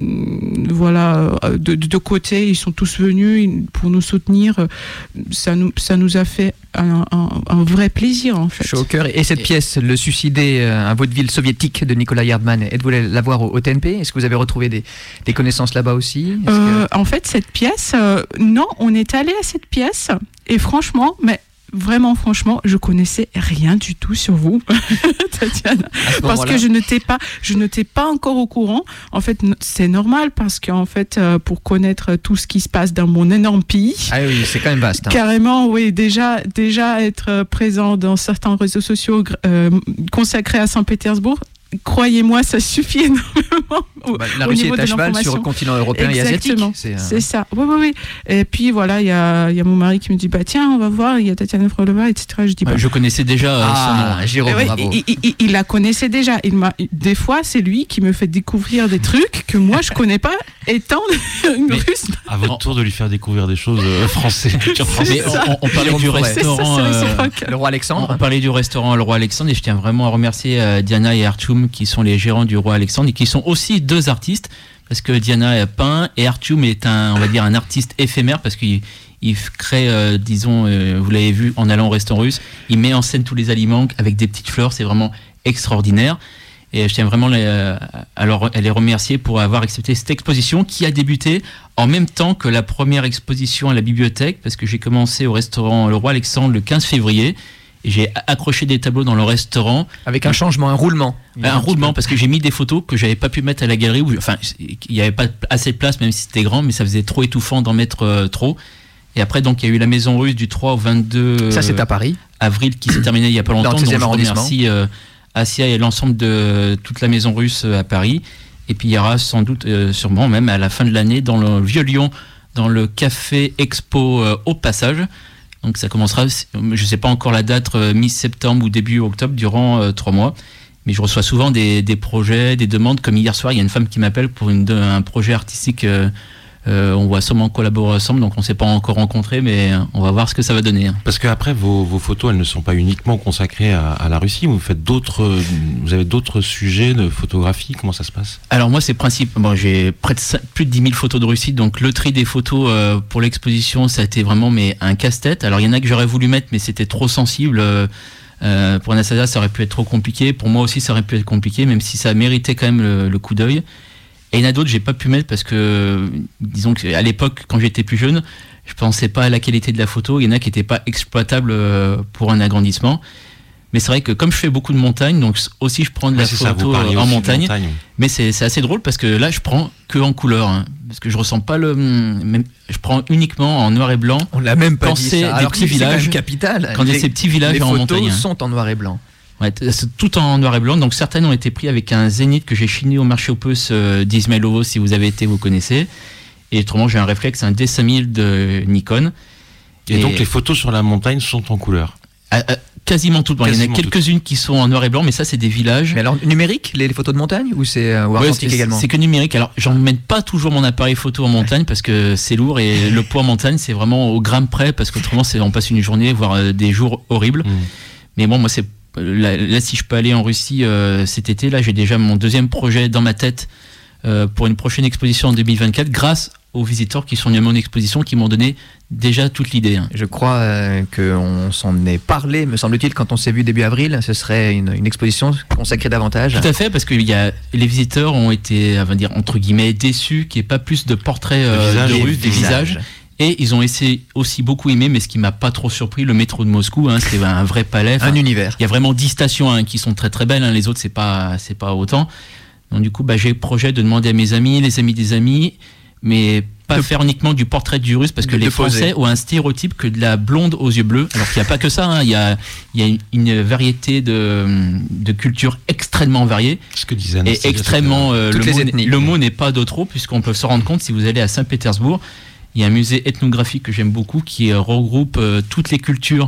mm, voilà, euh, de, de côté, ils sont tous venus pour nous soutenir. Ça nous, ça nous a fait un, un, un vrai plaisir, en fait. Chaud au cœur. Et cette pièce, Le Suicidé, euh, un vaudeville soviétique de Nicolas Yardman, êtes-vous allé la voir au, au T N P? Est-ce que vous avez retrouvé des, des connaissances là-bas aussi? Est-ce Euh, que- En fait, cette pièce, euh, non, on est allé à cette pièce, et franchement, mais vraiment, franchement, je connaissais rien du tout sur vous, Tatiana, à ce parce moment-là que je n'étais pas, je n'étais pas encore au courant. En fait, n- c'est normal parce qu'en fait, euh, pour connaître tout ce qui se passe dans mon énorme pays. Ah oui, c'est quand même vaste. hein. Carrément, oui. Déjà, déjà être euh, présent dans certains réseaux sociaux gr- euh, consacrés à Saint-Pétersbourg, croyez-moi, ça suffit énormément. au- Bah, la au Russie niveau est à de cheval sur l'information. le continent européen et asiatique. Exactement, C'est, euh, c'est ça. Oui, oui, oui. Et puis voilà, il y a, il y a mon mari qui me dit, bah tiens, on va voir, il y a Tatiana Frolova, et cetera. Je dis, bah, Ouais, je connaissais déjà euh, son nom. Ah, Jérôme, eh ouais, bravo. il, il- il- il la connaissait déjà. Il m'a, des fois, c'est lui qui me fait découvrir des trucs que moi, je connais pas, étant une Mais- russe. À votre tour de lui faire découvrir des choses euh, françaises, culture C'est Mais française. on, on parlait Jérôme du Forêt. C'est ça, restaurant. c'est euh, réciproque. Le roi Alexandre. On parlait du restaurant Le Roi Alexandre, et je tiens vraiment à remercier euh, Diana et Artyom qui sont les gérants du Roi Alexandre et qui sont aussi deux artistes, parce que Diana a peint et Artyom est un, on va dire, un artiste éphémère parce qu'il il crée, euh, disons, euh, vous l'avez vu en allant au restaurant russe, il met en scène tous les aliments avec des petites fleurs, c'est vraiment extraordinaire. Et je tiens vraiment les, euh, à, leur- à les remercier pour avoir accepté cette exposition qui a débuté en même temps que la première exposition à la bibliothèque, parce que j'ai commencé au restaurant Le Roi Alexandre le quinze février. Et j'ai accroché des tableaux dans le restaurant, Avec un changement, un roulement. un roulement, parce que j'ai mis des photos que j'avais pas pu mettre à la galerie, où, enfin, il n'y avait pas assez de place, même si c'était grand, mais ça faisait trop étouffant d'en mettre euh, trop. Et après, donc, il y a eu la Maison Russe du trois au vingt-deux Ça, c'est à Paris. avril qui s'est terminée il y a pas Dans le longtemps. Donc, seizième je arrondissement. remercie euh, Asia et l'ensemble de toute la Maison Russe euh, à Paris. Et puis, il y aura sans doute, euh, sûrement même à la fin de l'année, dans le Vieux-Lyon, dans le Café Expo euh, au Passage. Donc ça commencera, je ne sais pas encore la date, euh, mi-septembre ou début octobre, durant euh, trois mois. Mais je reçois souvent des, des projets, des demandes. Comme hier soir, il y a une femme qui m'appelle pour une, de- un projet artistique. euh, euh, on va sûrement collaborer ensemble, donc on ne s'est pas encore rencontrés, mais euh, on va voir ce que ça va donner. hein. Parce qu'après, vos, vos photos, elles ne sont pas uniquement consacrées à, à la Russie. Vous faites d'autres, vous avez d'autres sujets de photographie. Comment ça se passe? Alors moi, c'est principe. Bon, j'ai près de cin- plus de dix mille photos de Russie, donc le tri des photos euh, pour l'exposition, ça a été vraiment mais un casse-tête. Alors il y en a que j'aurais voulu mettre, mais c'était trop sensible. Euh, euh, pour Anastasia, ça aurait pu être trop compliqué. Pour moi aussi, ça aurait pu être compliqué, même si ça méritait quand même le, le coup d'œil. Et il y en a d'autres que j'ai pas pu mettre parce que, disons qu'à l'époque, quand j'étais plus jeune, je pensais pas à la qualité de la photo. Il y en a qui n'étaient pas exploitables euh, pour un agrandissement. Mais c'est vrai que comme je fais beaucoup de montagne, donc aussi je prends de la Ouais, c'est ça, vous photo parliez euh, en aussi de montagne. montagne. Mais c'est c'est assez drôle parce que là, je prends que en couleur, hein, parce que je ressens pas le, même, je prends uniquement en noir et blanc. On l'a même pas Quand dit c'est ça. des Alors petits que c'est quand même villages, capital. Quand il y a Les- ces petits villages les en photos montagne, hein. sont en noir et blanc. Ouais, t- c'est tout en noir et blanc. Donc certaines ont été prises avec un zénith que j'ai chiné au marché aux puces euh, d'Ismaël Ovo. Si vous avez été, vous connaissez. Et autrement, j'ai un réflexe, un D cinq mille de Nikon. Et, Et- donc les photos sur la montagne sont en couleur. Ah, ah, quasiment toutes. Bon, il y en Quasiment a quelques-unes qui sont en noir et blanc, mais ça, c'est des villages. Mais alors, numérique, les, les photos de montagne ou c'est euh, ou Ouais, argentique c'est- également? C'est que numérique. Alors, j'emmène pas toujours mon appareil photo en montagne parce que c'est lourd et le poids en montagne, c'est vraiment au gramme près parce qu'autrement, c'est, on passe une journée, voire euh, des jours horribles. Mmh. Mais bon, moi, c'est là, là, si je peux aller en Russie euh, cet été, là, j'ai déjà mon deuxième projet dans ma tête euh, pour une prochaine exposition en deux mille vingt-quatre, grâce aux visiteurs qui sont venus à mon exposition, qui m'ont donné déjà toute l'idée. hein. Je crois euh, qu'on s'en est parlé, me semble-t-il, quand on s'est vu début avril. Ce serait une, une exposition consacrée davantage. Tout à fait, parce que il y a, les visiteurs ont été, on va dire, entre guillemets, déçus qu'il n'y ait pas plus de portraits euh, visages de et Russes, des visages. Et ils ont essayé aussi beaucoup aimé, mais ce qui m'a pas trop surpris, le métro de Moscou, hein, c'était un vrai palais. Enfin, Un univers. il y a vraiment dix stations hein, qui sont très très belles, hein, les autres c'est pas c'est pas autant. Donc du coup, bah, j'ai le projet de demander à mes amis, les amis des amis, mais pas De- faire uniquement du portrait du Russe, parce que de- les de poser. Français ont un stéréotype que de la blonde aux yeux bleus, alors qu'il n'y a pas que ça, hein, il y a, il y a une, une variété de, de cultures extrêmement variées. Ce que disait Et Anastasia, extrêmement, euh, Toutes le, les mot, ethnies. n'est- le mot n'est pas de trop, puisqu'on peut se rendre compte si vous allez à Saint-Pétersbourg, il y a un musée ethnographique que j'aime beaucoup qui euh, regroupe euh, toutes les cultures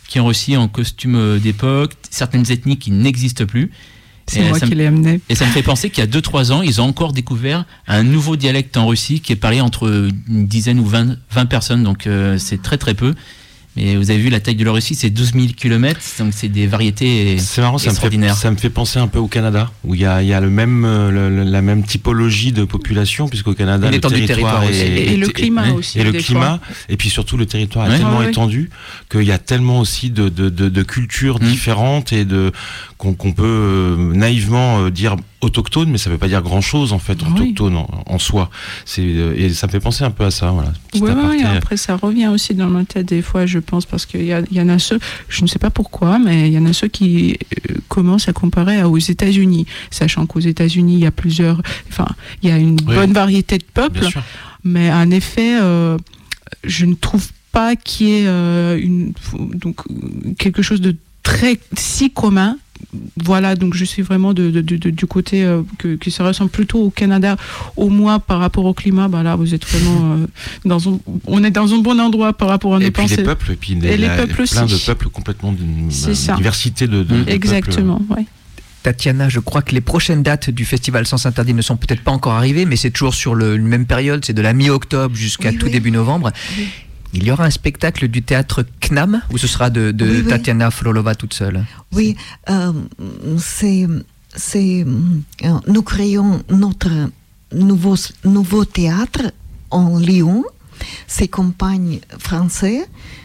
qui en Russie en costume euh, d'époque, certaines ethnies qui n'existent plus. C'est Et moi ça qui me- l'ai amené. Et ça me fait penser qu'il y a deux trois ans, ils ont encore découvert un nouveau dialecte en Russie qui est parlé entre une dizaine ou vingt, vingt personnes, donc euh, c'est très très peu. Mais vous avez vu la taille de la Russie, c'est douze mille kilomètres, donc c'est des variétés C'est marrant, ça me, fait, extraordinaires. ça me fait penser un peu au Canada, où il y a, il y a le même, euh, le- le- la même typologie de population, puisqu'au Canada, Et le l'étendue du territoire, territoire est, aussi. Et, et le est- climat est- aussi. et le des climat, fois. et puis surtout le territoire est Ouais. tellement Ah ouais. étendu qu'il y a tellement aussi de, de, de, de cultures Mm. différentes et de qu'on qu'on peut euh, naïvement euh, dire autochtone, mais ça veut pas dire grand chose en fait, Oui. autochtone en, en soi. C'est euh, et ça me fait penser un peu à ça, voilà. Petit Oui, aparté. après ça revient aussi dans ma tête des fois, je pense, parce qu'il y, a- il y en a ceux, je ne sais pas pourquoi, mais il y en a ceux qui euh, commencent à comparer à- aux États-Unis, sachant qu'aux États-Unis, il y a plusieurs, enfin, il y a une Oui. bonne variété de peuples, Bien sûr. mais en effet, euh, je ne trouve pas qu'il y ait euh, une, donc, quelque chose de très si commun. Voilà, donc je suis vraiment de, de- de- de- du côté euh, que, que ça ressemble plutôt au Canada, au moins par rapport au climat. Bah là, vous êtes vraiment euh, dans un, on est dans un bon endroit par rapport à nos Et puis pensées. les peuples, et puis Et les la- peuples plein aussi. de peuples complètement d'une C'est ça. diversité de, de, de peuples. Exactement, ouais. Tatiana, je crois que les prochaines dates du festival Sens Interdit ne sont peut-être pas encore arrivées, mais c'est toujours sur le, une même période, c'est de la mi-octobre jusqu'à Oui, tout oui. début novembre. Oui. Il y aura un spectacle du théâtre C N A M, ou ce sera de, de Oui, oui. Tatiana Frolova toute seule? Oui, euh, c'est, c'est, euh, nous créons notre nouveau, nouveau théâtre en Lyon. C'est compagnie française.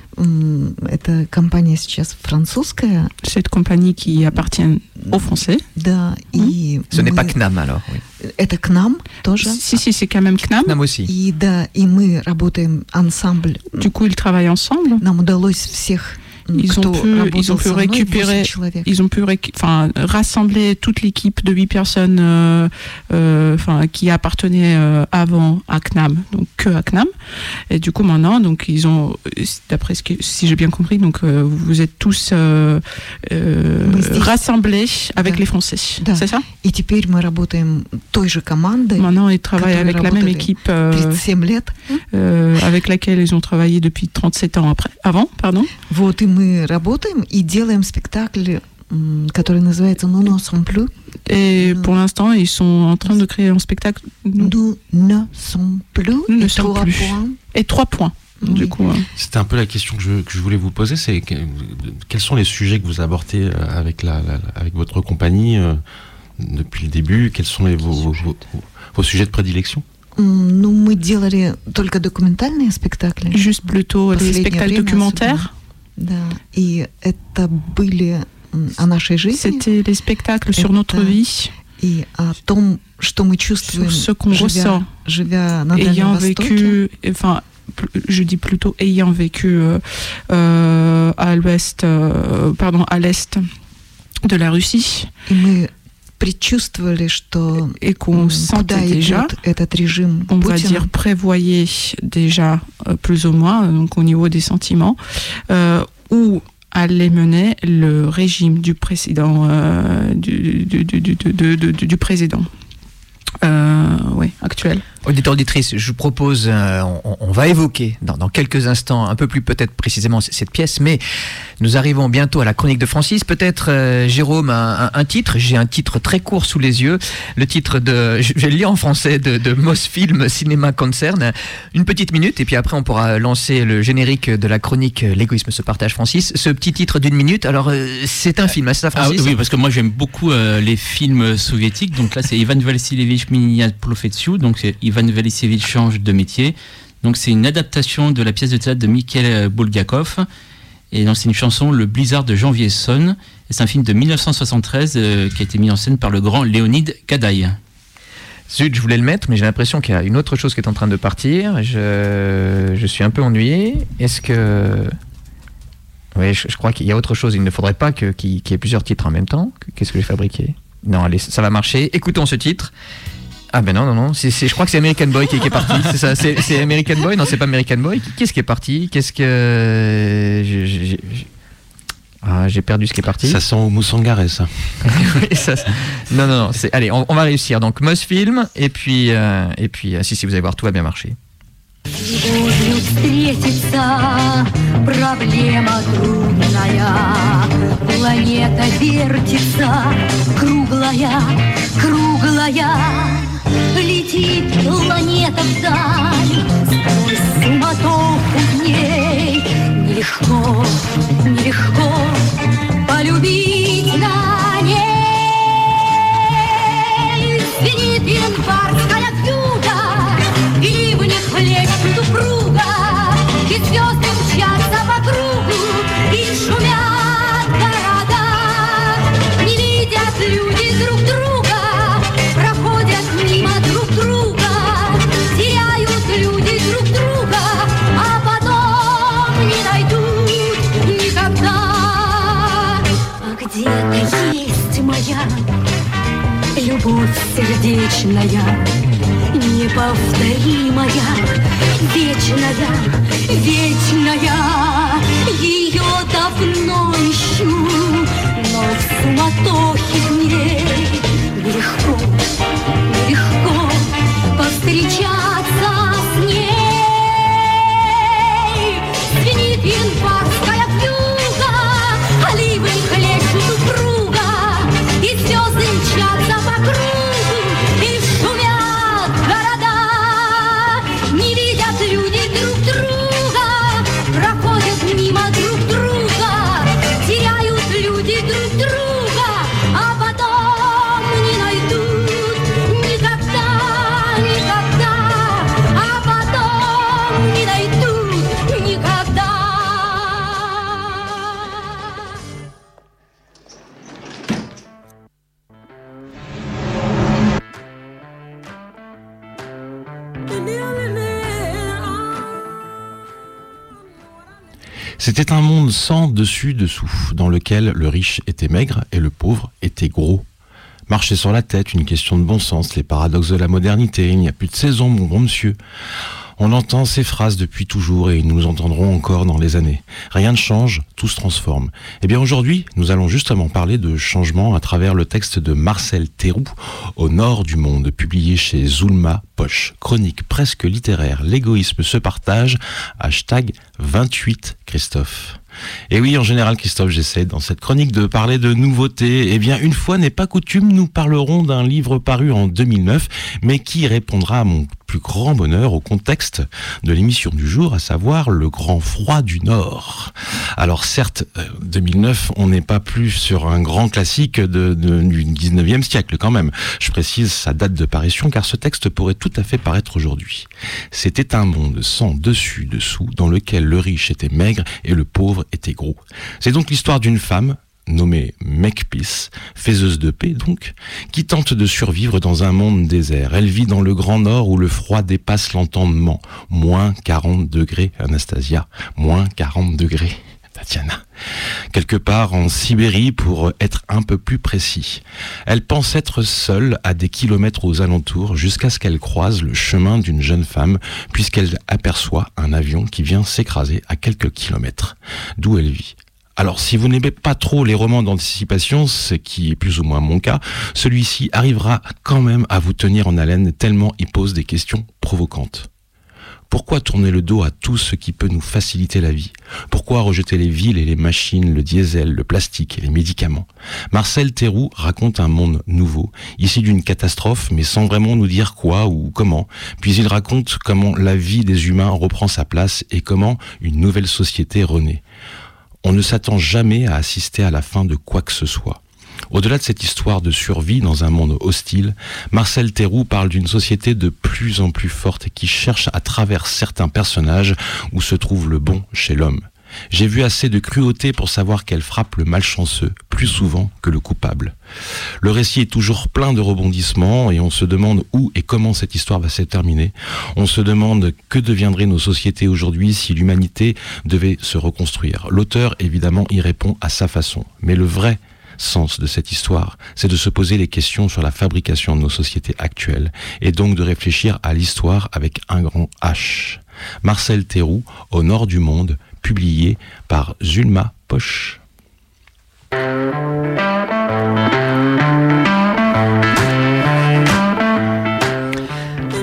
М, Это компания сейчас французская, Cette compagnie qui appartient aux Français. да, и Ce n'est мы- pas C N A M alors, oui. это к нам тоже. Si, si, c'est quand même C N A M. C N A M aussi. И да, и мы работаем ансамбль. Du coup, ils travaillent ensemble. Нам удалось всех, м, Ils ont кто pu- работал ils ont pu со мной, récupérer- восемь человек. Ils ont pu récu- enfin, rassembler toute l'équipe de huit personnes euh, euh, enfin, qui appartenaient euh, avant à C N A M, donc que à C N A M. Et du coup, maintenant, donc, ils ont, d'après ce que, si j'ai bien compris, donc, euh, vous êtes tous euh, euh, Мы здесь. rassemblés avec Да. les Français. Да. C'est ça? И теперь мы работаем той же командой. Maintenant, ils travaillent Которые avec la même работали équipe euh, тридцать семь лет. euh, avec laquelle ils ont travaillé depuis trente-sept ans après, avant. Pardon. Вот и мы работаем и делаем спектакль, м, который называется «Nous ne sommes plus». Et Mm. pour l'instant, ils sont en train de créer un spectacle. Nous- Nous ne sommes plus. Nous ne Et sommes trois plus. points. Et trois points. Du Oui. coup, hein. C'était un peu la question que je, que je voulais vous poser, c'est que- quels sont les sujets que vous abordez euh, avec, la, la- avec votre compagnie euh, depuis le début? Quels sont les, vos, vos, vos- vos sujets de prédilection? М, Ну, мы делали только документальные спектакли. juste plutôt les Последнее spectacles время documentaires. Да. И это были м, о нашей жизни C'était les spectacles sur Это- notre vie, и о том, что мы sur чувствуем, ce qu'on живя, ressent, живя на Дальнем ayant Востоке. vécu, enfin, pl- je dis plutôt ayant vécu euh, euh, à l'ouest, euh, pardon, à l'est de la Russie, И мы предчувствовали, что et qu'on м, sentait куда déjà, идет этот режим on va Путина. dire prévoyait déjà euh, plus ou moins, donc au niveau des sentiments, euh, où allait mener le régime du président, euh, du, du, du, du, du, du- du- du président. Euh, oui, actuel. Auditeurs, auditrices, je vous propose, euh, on, on va évoquer dans, dans quelques instants, un peu plus peut-être précisément c- cette pièce, mais nous arrivons bientôt à la chronique de Francis. Peut-être, euh, Jérôme, un, un- un titre. J'ai un titre très court sous les yeux. Le titre de, je vais le lire en français, de, de Mosfilm Cinéma Concern. Une petite minute, et puis après on pourra lancer le générique de la chronique L'égoïsme se partage, Francis. Ce petit titre d'une minute, alors euh, c'est un film, hein, c'est ça, Ah Francis? oui, parce que moi j'aime beaucoup euh, les films soviétiques. Donc là, c'est Ivan Vassilievich Minia Plofetsiu. Donc c'est Ivan Vassilievich change de métier. Donc c'est une adaptation de la pièce de théâtre de Mikhail Bulgakov. Et donc c'est une chanson, Le Blizzard de janvier sonne. Et c'est un film de mille neuf cent soixante-treize euh, qui a été mis en scène par le grand Léonid Kadaï. Zut, je voulais le mettre, mais j'ai l'impression qu'il y a une autre chose qui est en train de partir. Je, je suis un peu ennuyé. Est-ce que... Oui, je, je crois qu'il y a autre chose. Il ne faudrait pas que, qu'il, qu'il y ait plusieurs titres en même temps. Qu'est-ce que j'ai fabriqué? Non, allez, ça va marcher. Écoutons ce titre. Ah ben non, non, non. C'est, c'est, je crois que c'est American Boy qui, qui est parti. C'est ça, c'est, c'est American Boy? Non, c'est pas American Boy. Qu'est-ce qui est parti? Qu'est-ce que... j'ai- j'ai- j'ai- Ah, j'ai perdu ce qui est parti. Ça sent au moussangaré, ça. Oui, ça, c'est- non, non, non. C'est... Allez, on, on va réussir. Donc, Mosfilm, et puis, euh, et puis, euh, si, si, vous allez voir, tout va bien marcher. Любовью встретиться проблема трудная. Планета вертится, круглая, круглая. Летит планета вдаль, сквозь суматоху дней. Нелегко, нелегко полюбить на ней. Звенит январская вьюга, и в них хлещут упруга, и звезды мчатся по кругу, и шумят города. Не видят люди друг друга, проходят мимо друг друга, теряют люди друг друга, а потом не найдут никогда. А где-то есть моя любовь сердечная, неповторимая, вечная, вечная. Ее давно ищу, но в суматохе дней нелегко, нелегко повстречаться с ней. Звенит январская вьюга, оливы хлещут упруга, и звезды мчатся по кругу, и шумят города. Не видят люди друг друга, проходят мимо друг друга, теряют люди друг друга, а потом не найдут никогда, никогда, а потом не найдут никогда. C'était un monde sans dessus-dessous, dans lequel le riche était maigre et le pauvre était gros. Marcher sur la tête, une question de bon sens, les paradoxes de la modernité, il n'y a plus de saison, mon bon monsieur. On entend ces phrases depuis toujours et nous entendrons encore dans les années. Rien ne change, tout se transforme. Eh bien aujourd'hui, nous allons justement parler de changement à travers le texte de Marcel Théroux, Au nord du monde, publié chez Zulma Poche. Chronique presque littéraire, l'égoïsme se partage, hashtag vingt-huit Christophe. Et oui, en général, Christophe, j'essaie dans cette chronique de parler de nouveautés. Eh bien, une fois n'est pas coutume, nous parlerons d'un livre paru en deux mille neuf, mais qui répondra à mon plus grand bonheur au contexte de l'émission du jour, à savoir le grand froid du Nord. Alors certes, deux mille neuf, on n'est pas plus sur un grand classique de, de, du dix-neuvième siècle quand même. Je précise sa date de parution car ce texte pourrait tout à fait paraître aujourd'hui. C'était un monde sans dessus-dessous dans lequel le riche était maigre et le pauvre était gros. C'est donc l'histoire d'une femme nommée Makepeace, faiseuse de paix donc, qui tente de survivre dans un monde désert. Elle vit dans le Grand Nord où le froid dépasse l'entendement. Moins quarante degrés, Anastasia. Moins quarante degrés, Tatiana. Quelque part en Sibérie pour être un peu plus précis. Elle pense être seule à des kilomètres aux alentours jusqu'à ce qu'elle croise le chemin d'une jeune femme puisqu'elle aperçoit un avion qui vient s'écraser à quelques kilomètres d'où elle vit. Alors, si vous n'aimez pas trop les romans d'anticipation, ce qui est plus ou moins mon cas, celui-ci arrivera quand même à vous tenir en haleine tellement il pose des questions provocantes. Pourquoi tourner le dos à tout ce qui peut nous faciliter la vie ? Pourquoi rejeter les villes et les machines, le diesel, le plastique et les médicaments ? Marcel Théroux raconte un monde nouveau, issu d'une catastrophe, mais sans vraiment nous dire quoi ou comment. Puis il raconte comment la vie des humains reprend sa place et comment une nouvelle société renaît. On ne s'attend jamais à assister à la fin de quoi que ce soit. Au-delà de cette histoire de survie dans un monde hostile, Marcel Théroux parle d'une société de plus en plus forte et qui cherche à travers certains personnages où se trouve le bon chez l'homme. J'ai vu assez de cruauté pour savoir qu'elle frappe le malchanceux plus souvent que le coupable. Le récit est toujours plein de rebondissements et on se demande où et comment cette histoire va se terminer. On se demande que deviendraient nos sociétés aujourd'hui si l'humanité devait se reconstruire. L'auteur, évidemment, y répond à sa façon. Mais le vrai sens de cette histoire, c'est de se poser les questions sur la fabrication de nos sociétés actuelles et donc de réfléchir à l'histoire avec un grand H. Marcel Théroux, Au nord du monde, publié par Zulma Poche.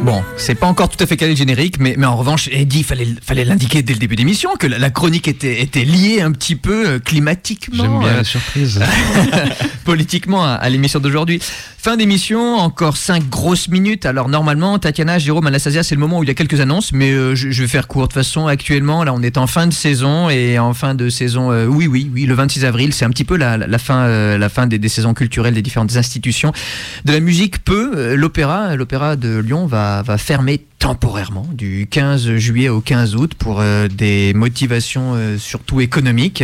Bon, c'est pas encore tout à fait calé le générique, mais, mais en revanche, Eddie, fallait, fallait l'indiquer dès le début d'émission que la, la chronique était, était liée un petit peu euh, climatiquement, J'aime bien euh, la surprise. politiquement à, à l'émission d'aujourd'hui. Fin d'émission, encore cinq grosses minutes. Alors normalement, Tatiana, Jérôme, Anastasia, c'est le moment où il y a quelques annonces, mais euh, je, je vais faire court. De toute façon, actuellement, là, on est en fin de saison et en fin de saison, euh, oui, oui, oui, le vingt-six avril, c'est un petit peu la, la, la fin, euh, la fin des, des saisons culturelles des différentes institutions de la musique. Peu, euh, l'opéra, l'opéra de Lyon va, va fermer temporairement du quinze juillet au quinze août pour euh, des motivations euh, surtout économiques.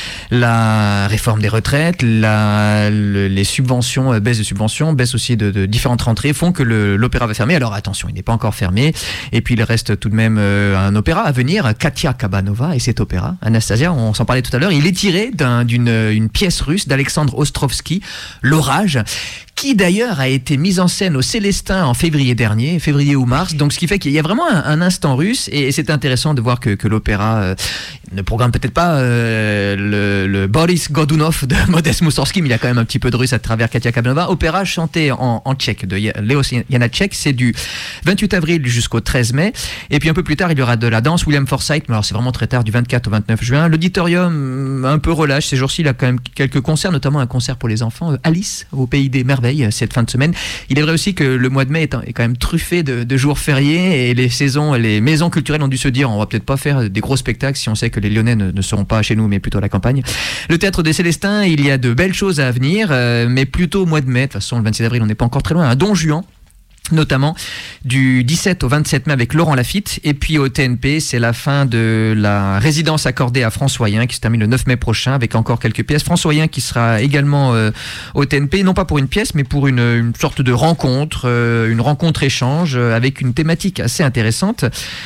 La réforme des retraites, la, le, les subventions, euh, baisse de subventions, baisse aussi de, de différentes rentrées font que le, l'opéra va fermer. Alors attention, il n'est pas encore fermé. Et puis il reste tout de même euh, un opéra à venir, Katia Kabanova, et cet opéra, Anastasia, on s'en parlait tout à l'heure, il est tiré d'un, d'une une pièce russe d'Alexandre Ostrovsky, L'Orage, qui d'ailleurs a été mise en scène au Célestin en février dernier, février ou mars, donc ce qui fait qu'il y a vraiment un, un instant russe, et, et c'est intéressant de voir que, que l'opéra euh, ne programme peut-être pas euh, le, le Boris Godunov de Modest Moussorgsky, mais il y a quand même un petit peu de russe à travers Katia Kabanova. Opéra chanté en, en tchèque de Leos Janáček, c'est du vingt-huit avril jusqu'au treize mai, et puis un peu plus tard il y aura de la danse, William Forsythe, mais alors c'est vraiment très tard, du vingt-quatre au vingt-neuf juin. L'auditorium un peu relâche, ces jours-ci il a quand même quelques concerts, notamment un concert pour les enfants, Alice au pays des merveilles, cette fin de semaine. Il est vrai aussi que le mois de mai est, est quand même truffé de, de jours fériés, et les saisons, les maisons culturelles ont dû se dire on va peut-être pas faire des gros spectacles si on sait que les Lyonnais ne, ne seront pas chez nous mais plutôt à la campagne. Le théâtre des Célestins, il y a de belles choses à venir, euh, mais plutôt au mois de mai. De toute façon, le vingt-six avril, on n'est pas encore très loin. Un Don Juan, notamment du dix-sept au vingt-sept mai avec Laurent Lafitte, et puis au T N P c'est la fin de la résidence accordée à François-Yen qui se termine le neuf mai prochain avec encore quelques pièces. François-Yen qui sera également euh, au T N P, non pas pour une pièce mais pour une, une sorte de rencontre, euh, une rencontre échange euh, avec une thématique assez intéressante.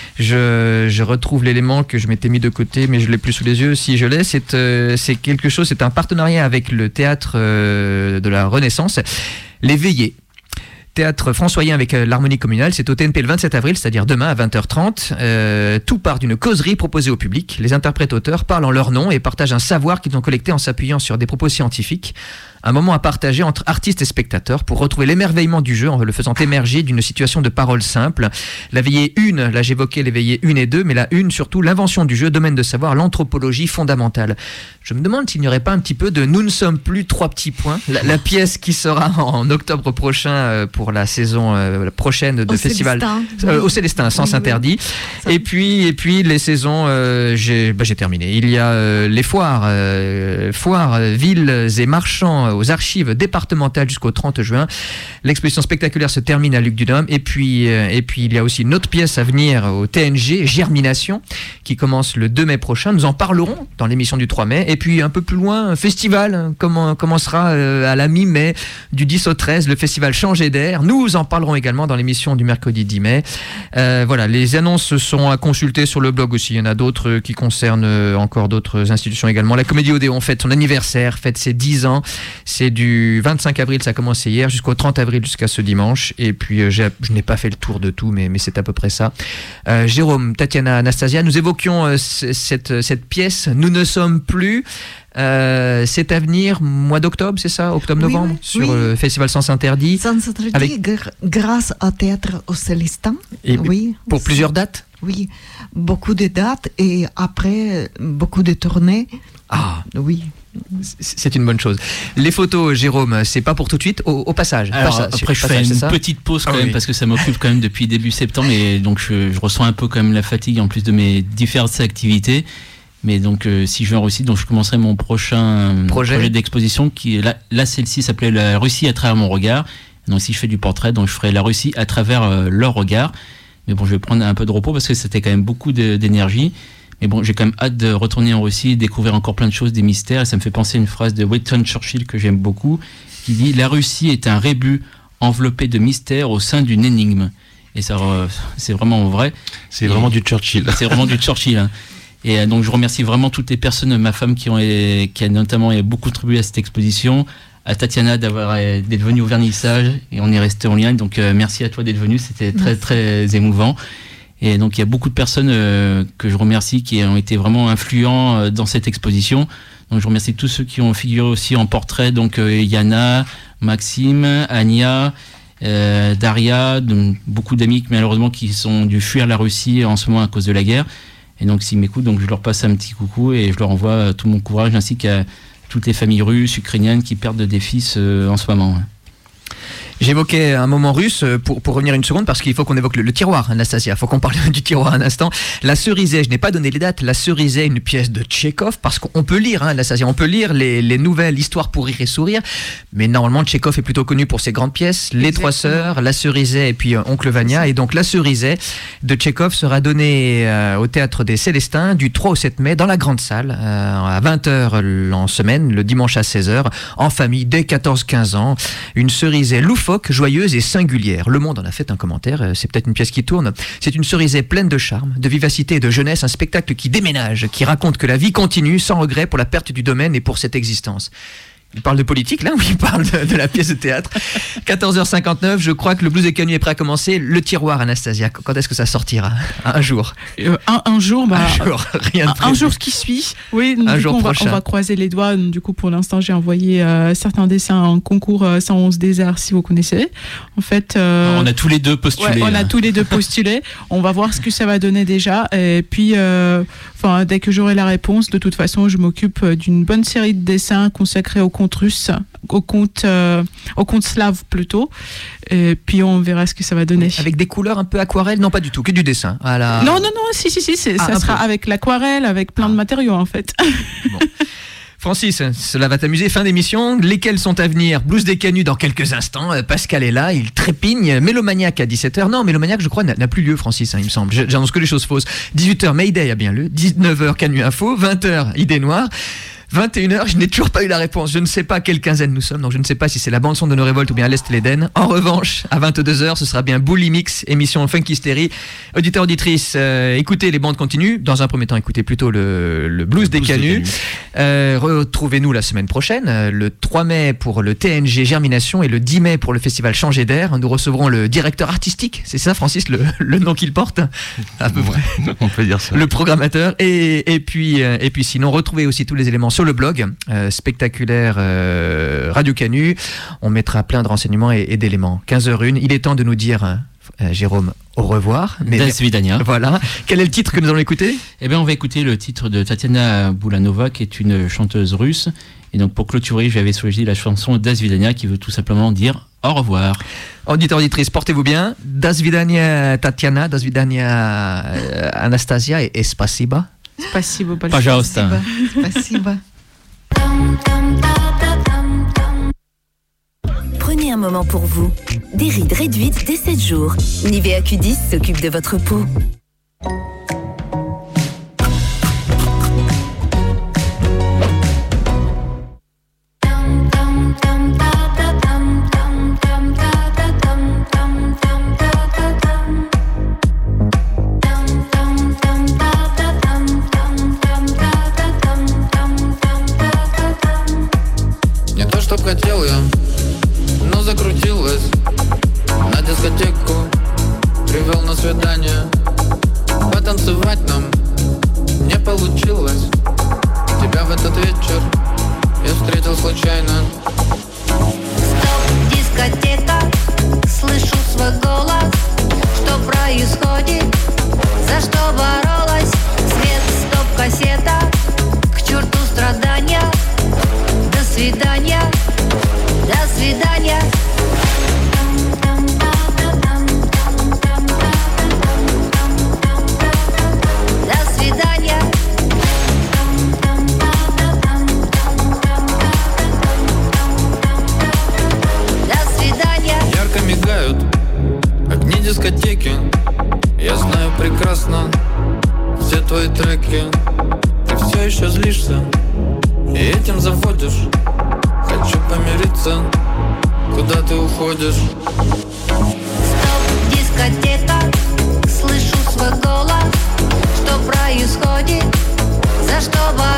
Je, je retrouve l'élément que je m'étais mis de côté mais je l'ai plus sous les yeux si je l'ai. C'est, euh, c'est quelque chose, c'est un partenariat avec le théâtre euh, de la Renaissance, Les Veillées. Théâtre François-Yen avec euh, l'harmonie communale, c'est au T N P le vingt-sept avril, c'est-à-dire demain à vingt heures trente. Euh, tout part d'une causerie proposée au public. Les interprètes-auteurs parlent en leur nom et partagent un savoir qu'ils ont collecté en s'appuyant sur des propos scientifiques. Un moment à partager entre artistes et spectateurs pour retrouver l'émerveillement du jeu en le faisant émerger d'une situation de parole simple. La veillée une, là j'évoquais les veillées une et deux, mais la une surtout, l'invention du jeu, domaine de savoir, l'anthropologie fondamentale. Je me demande s'il n'y aurait pas un petit peu de Nous ne sommes plus trois petits points, la, la pièce qui sera en octobre prochain euh, pour la saison euh, prochaine de Au festival Célestin. euh, au Célestin, Sens Oui, oui. Interdit. Ça- Et puis et puis les saisons, euh, j'ai bah, j'ai terminé. Il y a euh, les foires, euh, foires, euh, villes et marchands euh, aux archives départementales jusqu'au trente juin. L'exposition spectaculaire se termine à Luc Dudhomme. Et puis euh, et puis il y a aussi une autre pièce à venir au T N G, Germination, qui commence le deux mai prochain. Nous en parlerons dans l'émission du trois mai. Et puis un peu plus loin, un festival hein, comment, commencera euh, à la mi-mai, du dix au treize, le festival Changer d'air. Nous en parlerons également dans l'émission du mercredi dix mai. Euh, voilà, les annonces seront à consulter sur le blog aussi. Il y en a d'autres euh, qui concernent euh, encore d'autres institutions également. La Comédie Odéon fête son anniversaire, fête ses dix ans. C'est du vingt-cinq avril, ça a commencé hier, jusqu'au trente avril, jusqu'à ce dimanche. Et puis, euh, j'ai, je n'ai pas fait le tour de tout, mais, mais c'est à peu près ça. Euh, Jérôme, Tatiana, Anastasia, nous évoquions euh, c- cette, cette pièce, Nous ne sommes plus. Euh, c'est à venir mois d'octobre, c'est ça, octobre-novembre, Oui, oui, sur oui. le Festival Sens Interdit. Sans interdit, Avec- gr- grâce au théâtre au Célestin. Et oui. pour plusieurs dates. Oui, beaucoup de dates et après beaucoup de tournées. Ah, Oui. c'est une bonne chose. Les photos, Jérôme, c'est pas pour tout de suite, au, au passage. Alors, Passage, après, je fais passage, c'est une ça petite pause quand Ah même oui. parce que ça m'occupe quand même depuis début septembre et donc je, je ressens un peu quand même la fatigue en plus de mes différentes activités. Mais donc, euh, si je viens en Russie, donc je commencerai mon prochain euh, Projet. projet, d'exposition qui est là, là celle-ci s'appelait La Russie à travers mon regard. Donc, si je fais du portrait, donc je ferai la Russie à travers euh, leur regard. Mais bon, je vais prendre un peu de repos parce que c'était quand même beaucoup de- d'énergie. Mais bon, j'ai quand même hâte de retourner en Russie, découvrir encore plein de choses, des mystères. Et ça me fait penser à une phrase de Winston Churchill que j'aime beaucoup, qui dit « La Russie est un rébus enveloppé de mystères au sein d'une énigme ». Et ça, euh, c'est vraiment vrai. C'est Et- vraiment du Churchill. C'est vraiment du Churchill. Hein. Et euh, donc, je remercie vraiment toutes les personnes, ma femme qui, ont, euh, qui a notamment euh, beaucoup contribué à cette exposition, à Tatiana d'avoir euh, d'être venue au vernissage et on est resté en lien. Donc, euh, merci à toi d'être venue. C'était très, Merci. très émouvant. Et donc, il y a beaucoup de personnes euh, que je remercie qui ont été vraiment influents euh, dans cette exposition. Donc, je remercie tous ceux qui ont figuré aussi en portrait. Donc, euh, Yana, Maxime, Ania euh, Daria, de, beaucoup d'amis qui, malheureusement qui sont dû fuir la Russie en ce moment à cause de la guerre. Et donc s'ils m'écoutent, donc je leur passe un petit coucou et je leur envoie tout mon courage, ainsi qu'à toutes les familles russes, ukrainiennes qui perdent des fils euh, en ce moment. J'évoquais un moment russe pour, pour revenir une seconde parce qu'il faut qu'on évoque le, le tiroir, Anastasia. Il faut qu'on parle du tiroir un instant. La Cerizay, je n'ai pas donné les dates. La Cerizay, une pièce de Tchekhov, parce qu'on peut lire, hein, Anastasia, on peut lire les, les nouvelles histoires pour rire et sourire. Mais normalement, Tchekhov est plutôt connu pour ses grandes pièces. Les Exactement. Trois Sœurs, La Cerizay et puis euh, Oncle Vania. Et donc la Cerizay de Tchekhov sera donnée euh, au Théâtre des Célestins du trois au sept mai dans la grande salle euh, à vingt heures en semaine, le dimanche à seize heures, en famille dès quatorze quinze ans. Une Cerizay loufoque, joyeuse et singulière. Le Monde en a fait un commentaire, c'est peut-être une pièce qui tourne. C'est une Cerizay pleine de charme, de vivacité et de jeunesse, un spectacle qui déménage, qui raconte que la vie continue sans regret pour la perte du domaine et pour cette existence. Il parle de politique là ou il parle de, de la pièce de théâtre? quatorze heures cinquante-neuf, je crois que le blues des Canuts est prêt à commencer. Le tiroir, Anastasia, quand est-ce que ça sortira? Un jour. Euh, un, un jour, bah, un jour, rien de un, un jour qui suit. Oui, un du jour coup, on, va, prochain. on va croiser les doigts. Du coup, pour l'instant, j'ai envoyé euh, certains dessins en concours euh, cent onze Déserts, si vous connaissez. En fait, euh, on a tous les deux postulé. Ouais, on là. a tous les deux postulé. On va voir ce que ça va donner déjà. Et puis, euh, enfin, dès que j'aurai la réponse, de toute façon, je m'occupe d'une bonne série de dessins consacrés au conte russe, au conte, euh, au conte slave plutôt. Et puis on verra ce que ça va donner. Avec des couleurs un peu aquarelles? Non, pas du tout, que du dessin. À la... Non, non, non, si, si, si, c'est, Ah, ça un sera peu. avec l'aquarelle, avec plein Ah. de matériaux en fait. Bon. Francis, cela va t'amuser. Fin d'émission. Lesquels sont à venir? Blues des Canuts dans quelques instants. Euh, Pascal est là, il trépigne. Mélomaniac à dix-sept heures. Non, Mélomaniac, je crois, n'a, n'a plus lieu, Francis, hein, il me semble. J'annonce que les choses fausses. dix-huit heures, Mayday a bien lieu. dix-neuf heures, Canut Info. vingt heures, Idée Noire. vingt et une heures, je n'ai toujours pas eu la réponse. Je ne sais pas à quelle quinzaine nous sommes, donc je ne sais pas si c'est la bande-son de nos révoltes ou bien l'Est l'Éden. En revanche, à vingt-deux heures, ce sera bien Bully Mix, émission Funky Hysterie. Auditeurs, auditrices, euh, écoutez les bandes continues. Dans un premier temps, écoutez plutôt le, le blues, Le des blues des Canuts. Canuts. Euh, retrouvez-nous la semaine prochaine, euh, le trois mai pour le T N G Germination et le dix mai pour le festival Changer d'air. Nous recevrons le directeur artistique, c'est ça, Francis, le, le nom qu'il porte, à peu près. On peut dire ça. Le programmateur et, et puis euh, et puis sinon retrouvez aussi tous les éléments sur le blog euh, spectaculaire euh, Radio Canut. On mettra plein de renseignements et, et d'éléments. quinze heures une, il est temps de nous dire euh, Jérôme au revoir. Mais Das Vidania. voilà, quel est le titre que nous allons écouter? Eh bien, on va écouter le titre de Tatiana Boulanova, qui est une chanteuse russe. Et donc, pour clôturer, j'avais choisi la chanson Das Vidania, qui veut tout simplement dire au revoir. Auditeurs, auditrices, portez-vous bien. Das Vidania Tatiana, Das Vidania euh, Anastasia et, et Spasiba. Спасибо большое. Пожалуйста. Спасибо. Prenez un moment pour vous. Des rides réduites dès sept jours. Nivea Q dix s'occupe de votre peau. Не то, чтоб хотел я, но закрутилось. На дискотеку привел на свидание. Потанцевать нам не получилось. Тебя в этот вечер я встретил случайно. Стоп, дискотека, слышу свой голос. Что происходит? За что боролась? Свет, стоп, кассета. К черту страдания. До свидания. До свидания. До свидания. До свидания. Ярко мигают огни дискотеки. Я знаю прекрасно все твои треки. Ты все еще злишься и этим заводишь. Хочу помириться, куда ты уходишь? Стоп, дискотека, слышу свой голос. Что происходит? За что боролась?